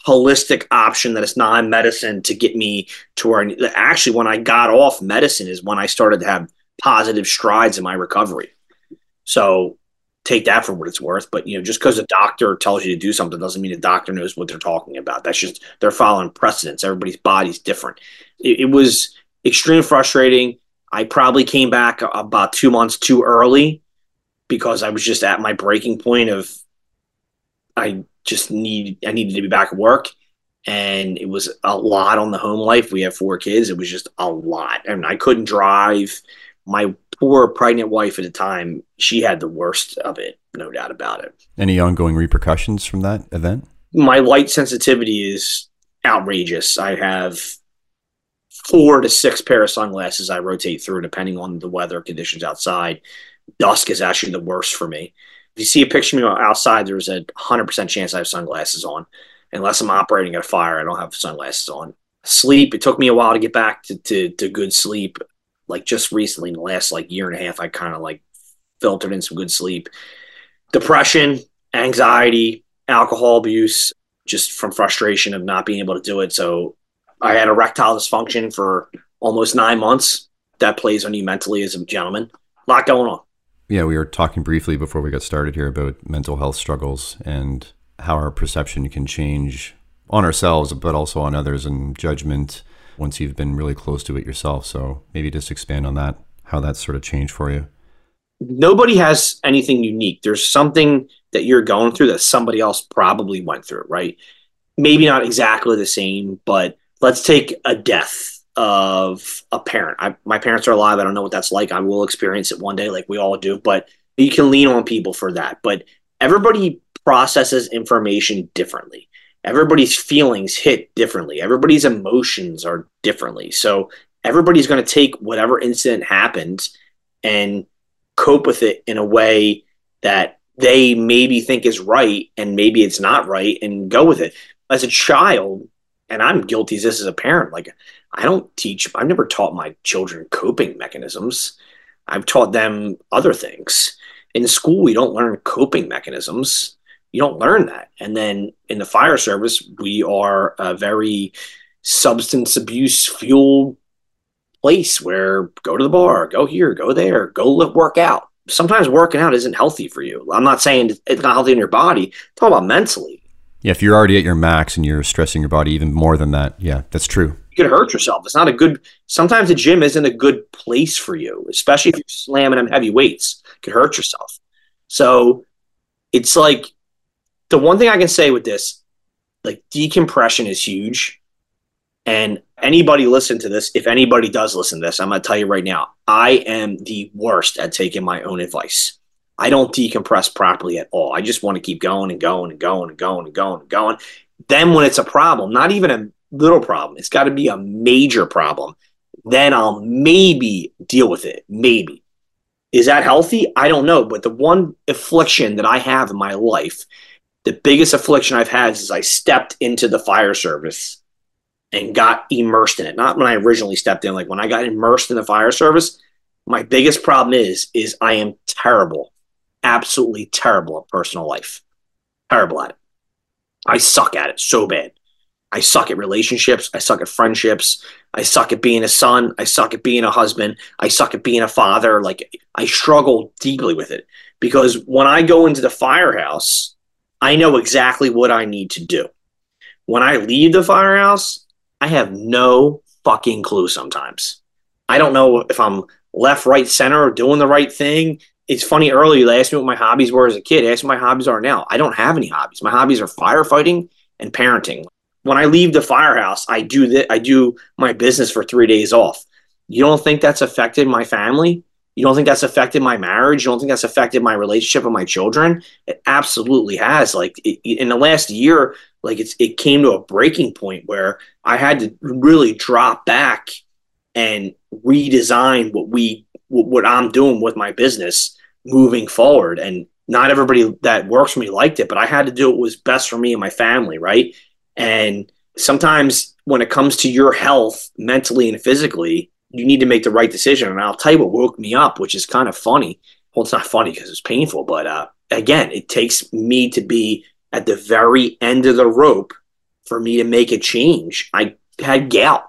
Speaker 4: holistic option that is non-medicine to get me to where actually when I got off medicine is when I started to have positive strides in my recovery. So take that for what it's worth. But, just because a doctor tells you to do something doesn't mean a doctor knows what they're talking about. That's just, they're following precedents. Everybody's body's different. It was extremely frustrating. I probably came back about 2 months too early because I was just at my breaking point of I needed to be back at work. And it was a lot on the home life. We have 4 kids. It was just a lot. And I couldn't drive. My poor pregnant wife at the time, she had the worst of it, no doubt about it.
Speaker 3: Any ongoing repercussions from that event?
Speaker 4: My light sensitivity is outrageous. I have 4 to 6 pair of sunglasses I rotate through depending on the weather conditions outside. Dusk is actually the worst for me. If you see a picture of me outside, there's a 100% chance I have sunglasses on. Unless I'm operating at a fire, I don't have sunglasses on. Sleep, it took me a while to get back to good sleep. Like just recently, in the last year and a half, I kind of filtered in some good sleep. Depression, anxiety, alcohol abuse, just from frustration of not being able to do it. So I had erectile dysfunction for almost 9 months. That plays on you mentally as a gentleman. A lot going on.
Speaker 3: Yeah, we were talking briefly before we got started here about mental health struggles and how our perception can change on ourselves, but also on others, and judgment once you've been really close to it yourself. So maybe just expand on that, how that's sort of changed for you.
Speaker 4: Nobody has anything unique. There's something that you're going through that somebody else probably went through, right? Maybe not exactly the same, but let's take a death of a parent. My parents are alive. I don't know what that's like. I will experience it one day like we all do, but you can lean on people for that. But everybody processes information differently. Everybody's feelings hit differently. Everybody's emotions are differently. So everybody's going to take whatever incident happened and cope with it in a way that they maybe think is right, and maybe it's not right, and go with it. As a child, and I'm guilty as this as a parent, I've never taught my children coping mechanisms. I've taught them other things. In school, we don't learn coping mechanisms. You don't learn that. And then in the fire service, we are a very substance abuse fueled place where go to the bar, go here, go there, go work out. Sometimes working out isn't healthy for you. I'm not saying it's not healthy in your body. Talk about mentally.
Speaker 3: Yeah, if you're already at your max and you're stressing your body even more than that, yeah, that's true.
Speaker 4: You could hurt yourself. Sometimes the gym isn't a good place for you, especially if you're slamming on heavy weights. You could hurt yourself. So it's the one thing I can say with this, decompression is huge. And anybody listen to this, if anybody does listen to this, I'm going to tell you right now, I am the worst at taking my own advice. I don't decompress properly at all. I just want to keep going and going and going and going and going and going. Then when it's a problem, not even a little problem, it's got to be a major problem, then I'll maybe deal with it. Maybe. Is that healthy? I don't know. But the one affliction that I have in my life, the biggest affliction I've had is I stepped into the fire service and got immersed in it. Not when I originally stepped in, when I got immersed in the fire service, my biggest problem is I am terrible, absolutely terrible at personal life. Terrible at it. I suck at it so bad. I suck at relationships. I suck at friendships. I suck at being a son. I suck at being a husband. I suck at being a father. I struggle deeply with it because when I go into the firehouse, I know exactly what I need to do. When I leave the firehouse, I have no fucking clue sometimes. I don't know if I'm left, right, center, or doing the right thing. It's funny, earlier you asked me what my hobbies were as a kid. Ask me what my hobbies are now. I don't have any hobbies. My hobbies are firefighting and parenting. When I leave the firehouse, I do my business for 3 days off. You don't think that's affected my family? You don't think that's affected my marriage? You don't think that's affected my relationship with my children? It absolutely has. In the last year, it came to a breaking point where I had to really drop back and redesign what I'm doing with my business moving forward. And not everybody that works for me liked it, but I had to do what was best for me and my family, right? And sometimes when it comes to your health, mentally and physically, you need to make the right decision. And I'll tell you what woke me up, which is kind of funny. Well, it's not funny because it's painful, but again, it takes me to be at the very end of the rope for me to make a change. I had gout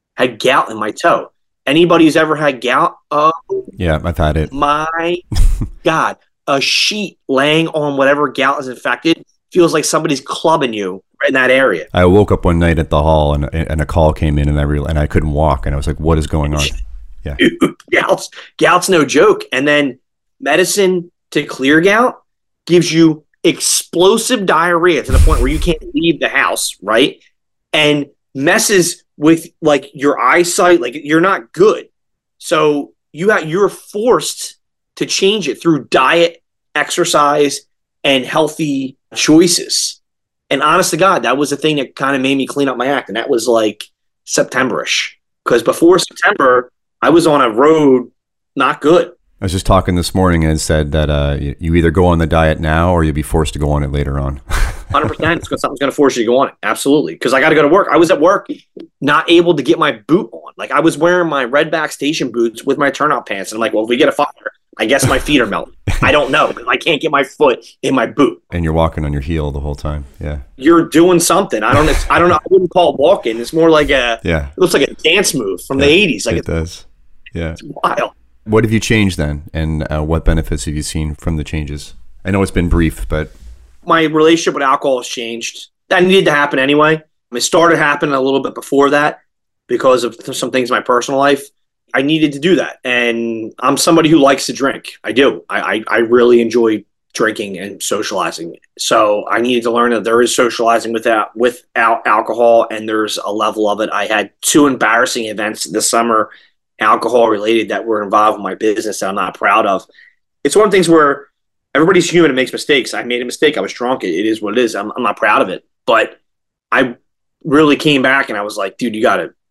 Speaker 4: in my toe. Anybody who's ever had gout? Oh,
Speaker 3: Yeah, I've had it.
Speaker 4: my God. A sheet laying on whatever gout is infected feels like somebody's clubbing you right in that area.
Speaker 3: I woke up one night at the hall and a call came in and I couldn't walk and I was like, what is going on? Yeah.
Speaker 4: Dude, gout's no joke. And then medicine to clear gout gives you explosive diarrhea to the point where you can't leave the house, right? And messes with like your eyesight, like you're not good. So you're forced to change it through diet, exercise, and healthy choices. And honest to God, that was the thing that kind of made me clean up my act. And that was like September-ish. Because before September, I was on a road not good.
Speaker 3: I was just talking this morning and it said that you either go on the diet now or you'll be forced to go on it later on.
Speaker 4: 100%. Something's going to force you to go on it. Absolutely. Because I got to go to work. I was at work not able to get my boot on. Like I was wearing my Redback station boots with my turnout pants. And I'm like, well, if we get a fire, I guess my feet are melting. I don't know because I can't get my foot in my boot.
Speaker 3: And you're walking on your heel the whole time. Yeah.
Speaker 4: You're doing something. I don't know. I wouldn't call it walking. It's more like it looks like a dance move from the 80s. Like
Speaker 3: it does. Yeah.
Speaker 4: It's wild.
Speaker 3: What have you changed then? And what benefits have you seen from the changes? I know it's been brief, but
Speaker 4: my relationship with alcohol has changed. That needed to happen anyway. It started happening a little bit before that because of some things in my personal life. I needed to do that. And I'm somebody who likes to drink. I do. I really enjoy drinking and socializing. So I needed to learn that there is socializing without alcohol, and there's a level of it. I had 2 embarrassing events this summer, alcohol related, that were involved in my business that I'm not proud of. It's one of the things where everybody's human and makes mistakes. I made a mistake. I was drunk. It is what it is. I'm not proud of it. But I really came back and I was like, dude, you got to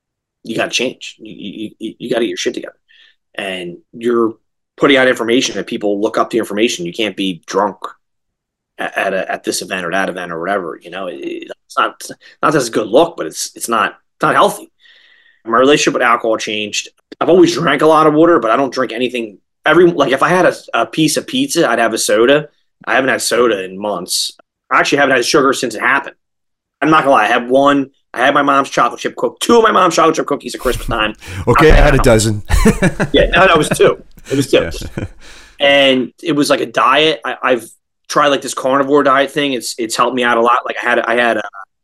Speaker 4: change. You got to get your shit together. And you're putting out information that people look up the information. You can't be drunk at this event or that event or whatever. You know, it's not that it's a good look, but it's not healthy. My relationship with alcohol changed. I've always drank a lot of water, but I don't drink anything. Like if I had a piece of pizza, I'd have a soda. I haven't had soda in months. I actually haven't had sugar since it happened. I'm not gonna lie. I had one. I had my mom's chocolate chip cookie. 2 of my mom's chocolate chip cookies at Christmas time.
Speaker 3: Okay, I had a dozen.
Speaker 4: Yeah, no, it was 2. It was 2. Yeah. And it was like a diet. I've tried like this carnivore diet thing. It's helped me out a lot. Like I had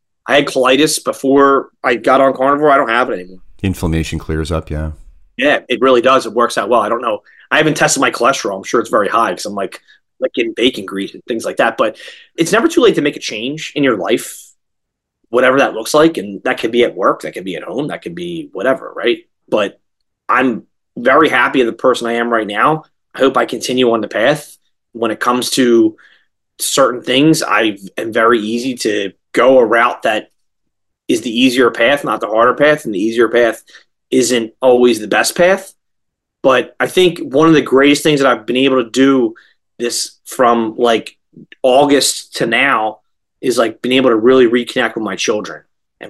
Speaker 4: colitis before I got on carnivore. I don't have it anymore.
Speaker 3: Inflammation clears up. Yeah.
Speaker 4: Yeah, it really does. It works out well. I don't know. I haven't tested my cholesterol. I'm sure it's very high because I'm like getting bacon grease and things like that. But it's never too late to make a change in your life, whatever that looks like. And that could be at work, that could be at home, that could be whatever, right? But I'm very happy with the person I am right now. I hope I continue on the path. When it comes to certain things, I am very easy to go a route that is the easier path, not the harder path. And the easier path isn't always the best path. But I think one of the greatest things that I've been able to do this from like August to now is like being able to really reconnect with my children and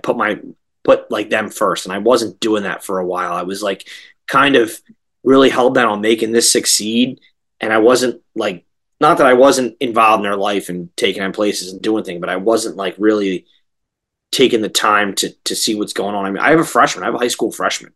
Speaker 4: put like them first. And I wasn't doing that for a while. I was like kind of really hell bent on making this succeed. And I wasn't like, not that I wasn't involved in their life and taking them places and doing things, but I wasn't like really taking the time to see what's going on. I mean, I have a high school freshman,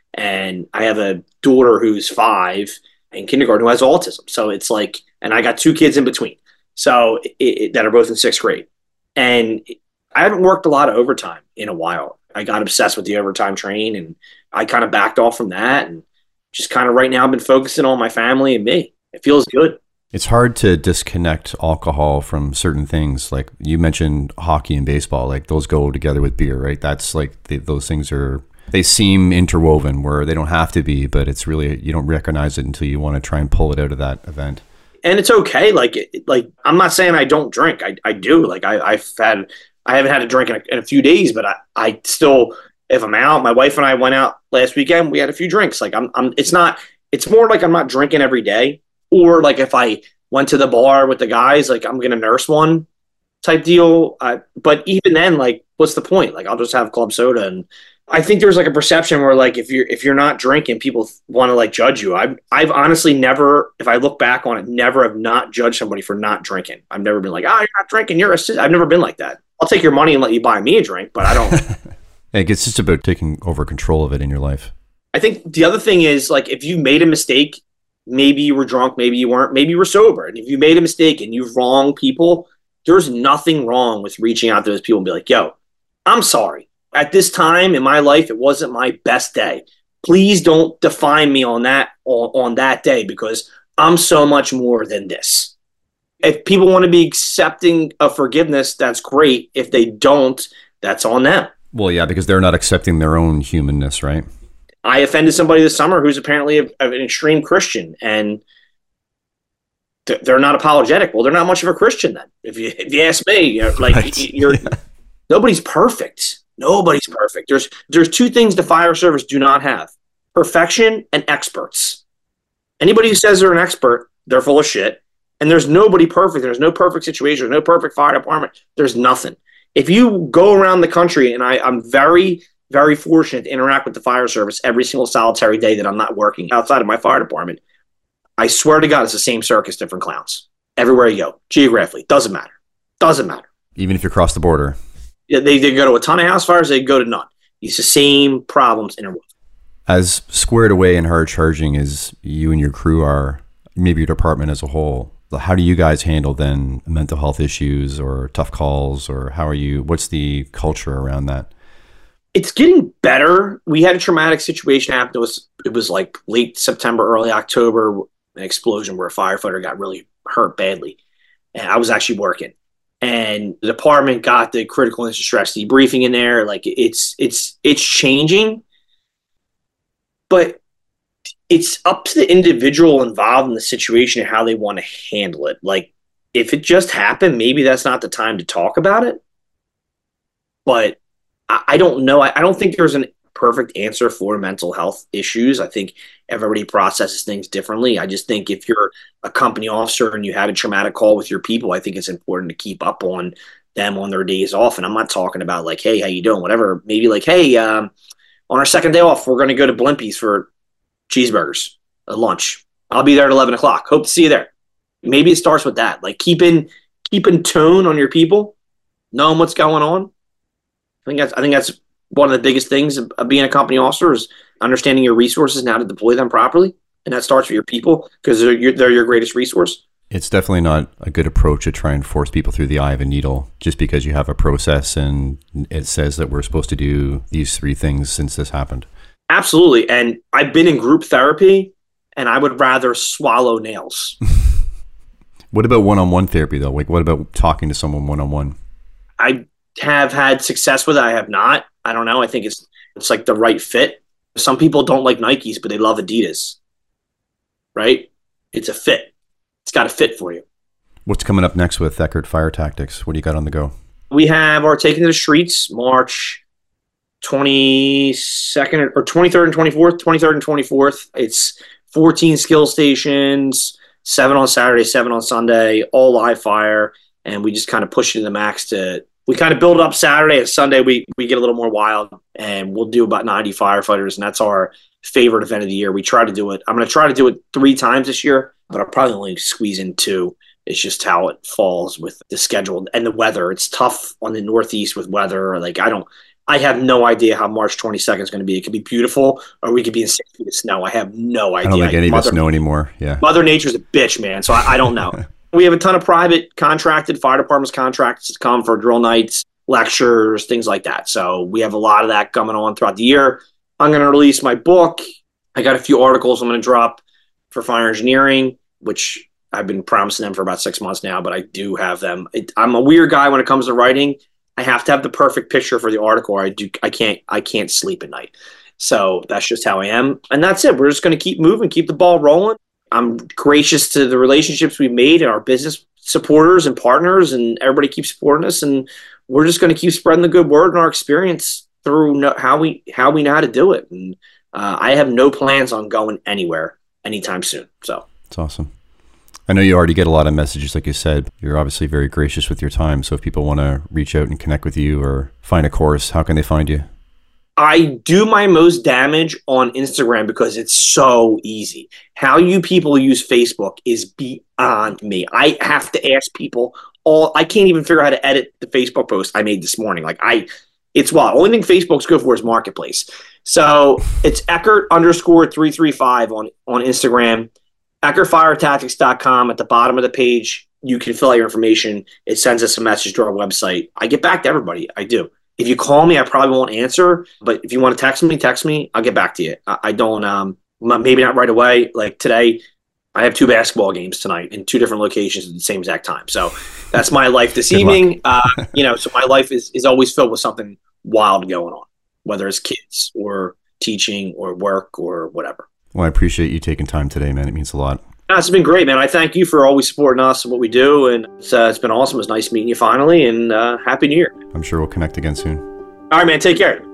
Speaker 4: and I have a daughter who's 5 in kindergarten who has autism. So it's like, and I got 2 kids in between. So that are both in 6th grade. And I haven't worked a lot of overtime in a while. I got obsessed with the overtime train, and I kind of backed off from that. And just kind of right now I've been focusing on my family and me. It feels good.
Speaker 3: It's hard to disconnect alcohol from certain things. Like you mentioned hockey and baseball, like those go together with beer, right? That's like those things they seem interwoven where they don't have to be, but it's really, you don't recognize it until you want to try and pull it out of that event.
Speaker 4: And it's okay. Like I'm not saying I don't drink. I do. Like I haven't had a drink in a few days, but I still, if I'm out, my wife and I went out last weekend, we had a few drinks. Like it's more like I'm not drinking every day. Or like if I went to the bar with the guys, like I'm going to nurse one type deal. But even then, like, what's the point? Like, I'll just have club soda. And I think there's like a perception where like, if you're not drinking, people want to like judge you. I've honestly never, if I look back on it, never have not judged somebody for not drinking. I've never been like, oh, you're not drinking. You're a sis. I've never been like that. I'll take your money and let you buy me a drink, but I don't.
Speaker 3: It's just about taking over control of it in your life.
Speaker 4: I think the other thing is, like, if you made a mistake, maybe you were drunk, maybe you weren't, maybe you were sober. And if you made a mistake and you've wronged people, there's nothing wrong with reaching out to those people and be like, yo, I'm sorry. At this time in my life, it wasn't my best day. Please don't define me on that day, because I'm so much more than this. If people want to be accepting of forgiveness, that's great. If they don't, that's on them.
Speaker 3: Well, yeah, because they're not accepting their own humanness, right?
Speaker 4: I offended somebody this summer who's apparently an extreme Christian, and they're not apologetic. Well, they're not much of a Christian then. If you ask me, nobody's perfect. Nobody's perfect. There's two things the fire service do not have: perfection and experts. Anybody who says they're an expert, they're full of shit. And there's nobody perfect. There's no perfect situation. There's no perfect fire department. There's nothing. If you go around the country, and I'm very, very fortunate to interact with the fire service every single solitary day that I'm not working outside of my fire department, I swear to God, it's the same circus, different clowns. Everywhere you go, geographically, doesn't matter. Doesn't matter.
Speaker 3: Even if you cross the border.
Speaker 4: Yeah, they go to a ton of house fires, they go to none. It's the same problems interwoven.
Speaker 3: As squared away and hard charging as you and your crew are, maybe your department as a whole, how do you guys handle then mental health issues or tough calls, or what's the culture around that?
Speaker 4: It's getting better. We had a traumatic situation happen. It was like late September, early October, an explosion where a firefighter got really hurt badly. And I was actually working. And the department got the critical incident stress debriefing in there. Like, it's changing, but it's up to the individual involved in the situation and how they want to handle it. Like, if it just happened, maybe that's not the time to talk about it. But I don't know. I don't think there's a perfect answer for mental health issues. I think everybody processes things differently. I just think if you're a company officer and you had a traumatic call with your people, I think it's important to keep up on them on their days off. And I'm not talking about like, hey, how you doing? Whatever. Maybe like, hey, on our second day off, we're going to go to Blimpies for cheeseburgers at lunch. I'll be there at 11 o'clock. Hope to see you there. Maybe it starts with that. Like keeping tone on your people, knowing what's going on. I think that's one of the biggest things of being a company officer is understanding your resources and how to deploy them properly. And that starts with your people, because they're your greatest resource.
Speaker 3: It's definitely not a good approach to try and force people through the eye of a needle just because you have a process and it says that we're supposed to do these 3 things since this happened.
Speaker 4: Absolutely. And I've been in group therapy, and I would rather swallow nails.
Speaker 3: What about one-on-one therapy, though? Like, what about talking to someone one-on-one?
Speaker 4: I have had success with it. I have not. I don't know. I think it's like the right fit. Some people don't like Nikes, but they love Adidas. Right? It's a fit. It's got to fit for you.
Speaker 3: What's coming up next with Eckert Fire Tactics? What do you got on the go?
Speaker 4: We have our Taking to the Streets, March 22nd or 23rd and 24th. 23rd and 24th. It's 14 skill stations, 7 on Saturday, 7 on Sunday, all live fire. And we just kind of push it to the max we kind of build it up Saturday, and Sunday we get a little more wild, and we'll do about 90 firefighters, and that's our favorite event of the year. We try to do it. I'm going to try to do it 3 times this year, but I'll probably only squeeze in 2. It's just how it falls with the schedule and the weather. It's tough on the Northeast with weather. Like I have no idea how March 22nd is going to be. It could be beautiful, or we could be in 6 feet of snow. I have no idea.
Speaker 3: I don't think any of us know anymore. Yeah.
Speaker 4: Mother Nature's a bitch, man. So I don't know. We have a ton of private contracted fire departments contracts to come for drill nights, lectures, things like that. So we have a lot of that coming on throughout the year. I'm going to release my book. I got a few articles I'm going to drop for fire engineering, which I've been promising them for about 6 months now, but I do have them. I'm a weird guy when it comes to writing. I have to have the perfect picture for the article, or I can't sleep at night. So that's just how I am. And that's it. We're just going to keep moving, keep the ball rolling. I'm gracious to the relationships we've made and our business supporters and partners, and everybody keeps supporting us. And we're just going to keep spreading the good word and our experience through how we know how to do it. And I have no plans on going anywhere anytime soon. So
Speaker 3: it's awesome. I know you already get a lot of messages, like you said. You're obviously very gracious with your time. So if people want to reach out and connect with you or find a course, how can they find you?
Speaker 4: I do my most damage on Instagram because it's so easy. How you people use Facebook is beyond me. I have to ask people I can't even figure out how to edit the Facebook post I made this morning. It's wild. Only thing Facebook's good for is Marketplace. So it's Eckert_335 on Instagram, EckertFireTactics.com. At the bottom of the page, you can fill out your information. It sends us a message to our website. I get back to everybody. I do. If you call me, I probably won't answer. But if you want to text me. I'll get back to you. I don't, maybe not right away. Like today, I have 2 basketball games tonight in 2 different locations at the same exact time. So that's my life this evening. So my life is always filled with something wild going on, whether it's kids or teaching or work or whatever.
Speaker 3: Well, I appreciate you taking time today, man. It means a lot.
Speaker 4: It's been great, man. I thank you for always supporting us and what we do. And it's been awesome. It's nice meeting you finally. And Happy New Year.
Speaker 3: I'm sure we'll connect again soon.
Speaker 4: All right, man. Take care.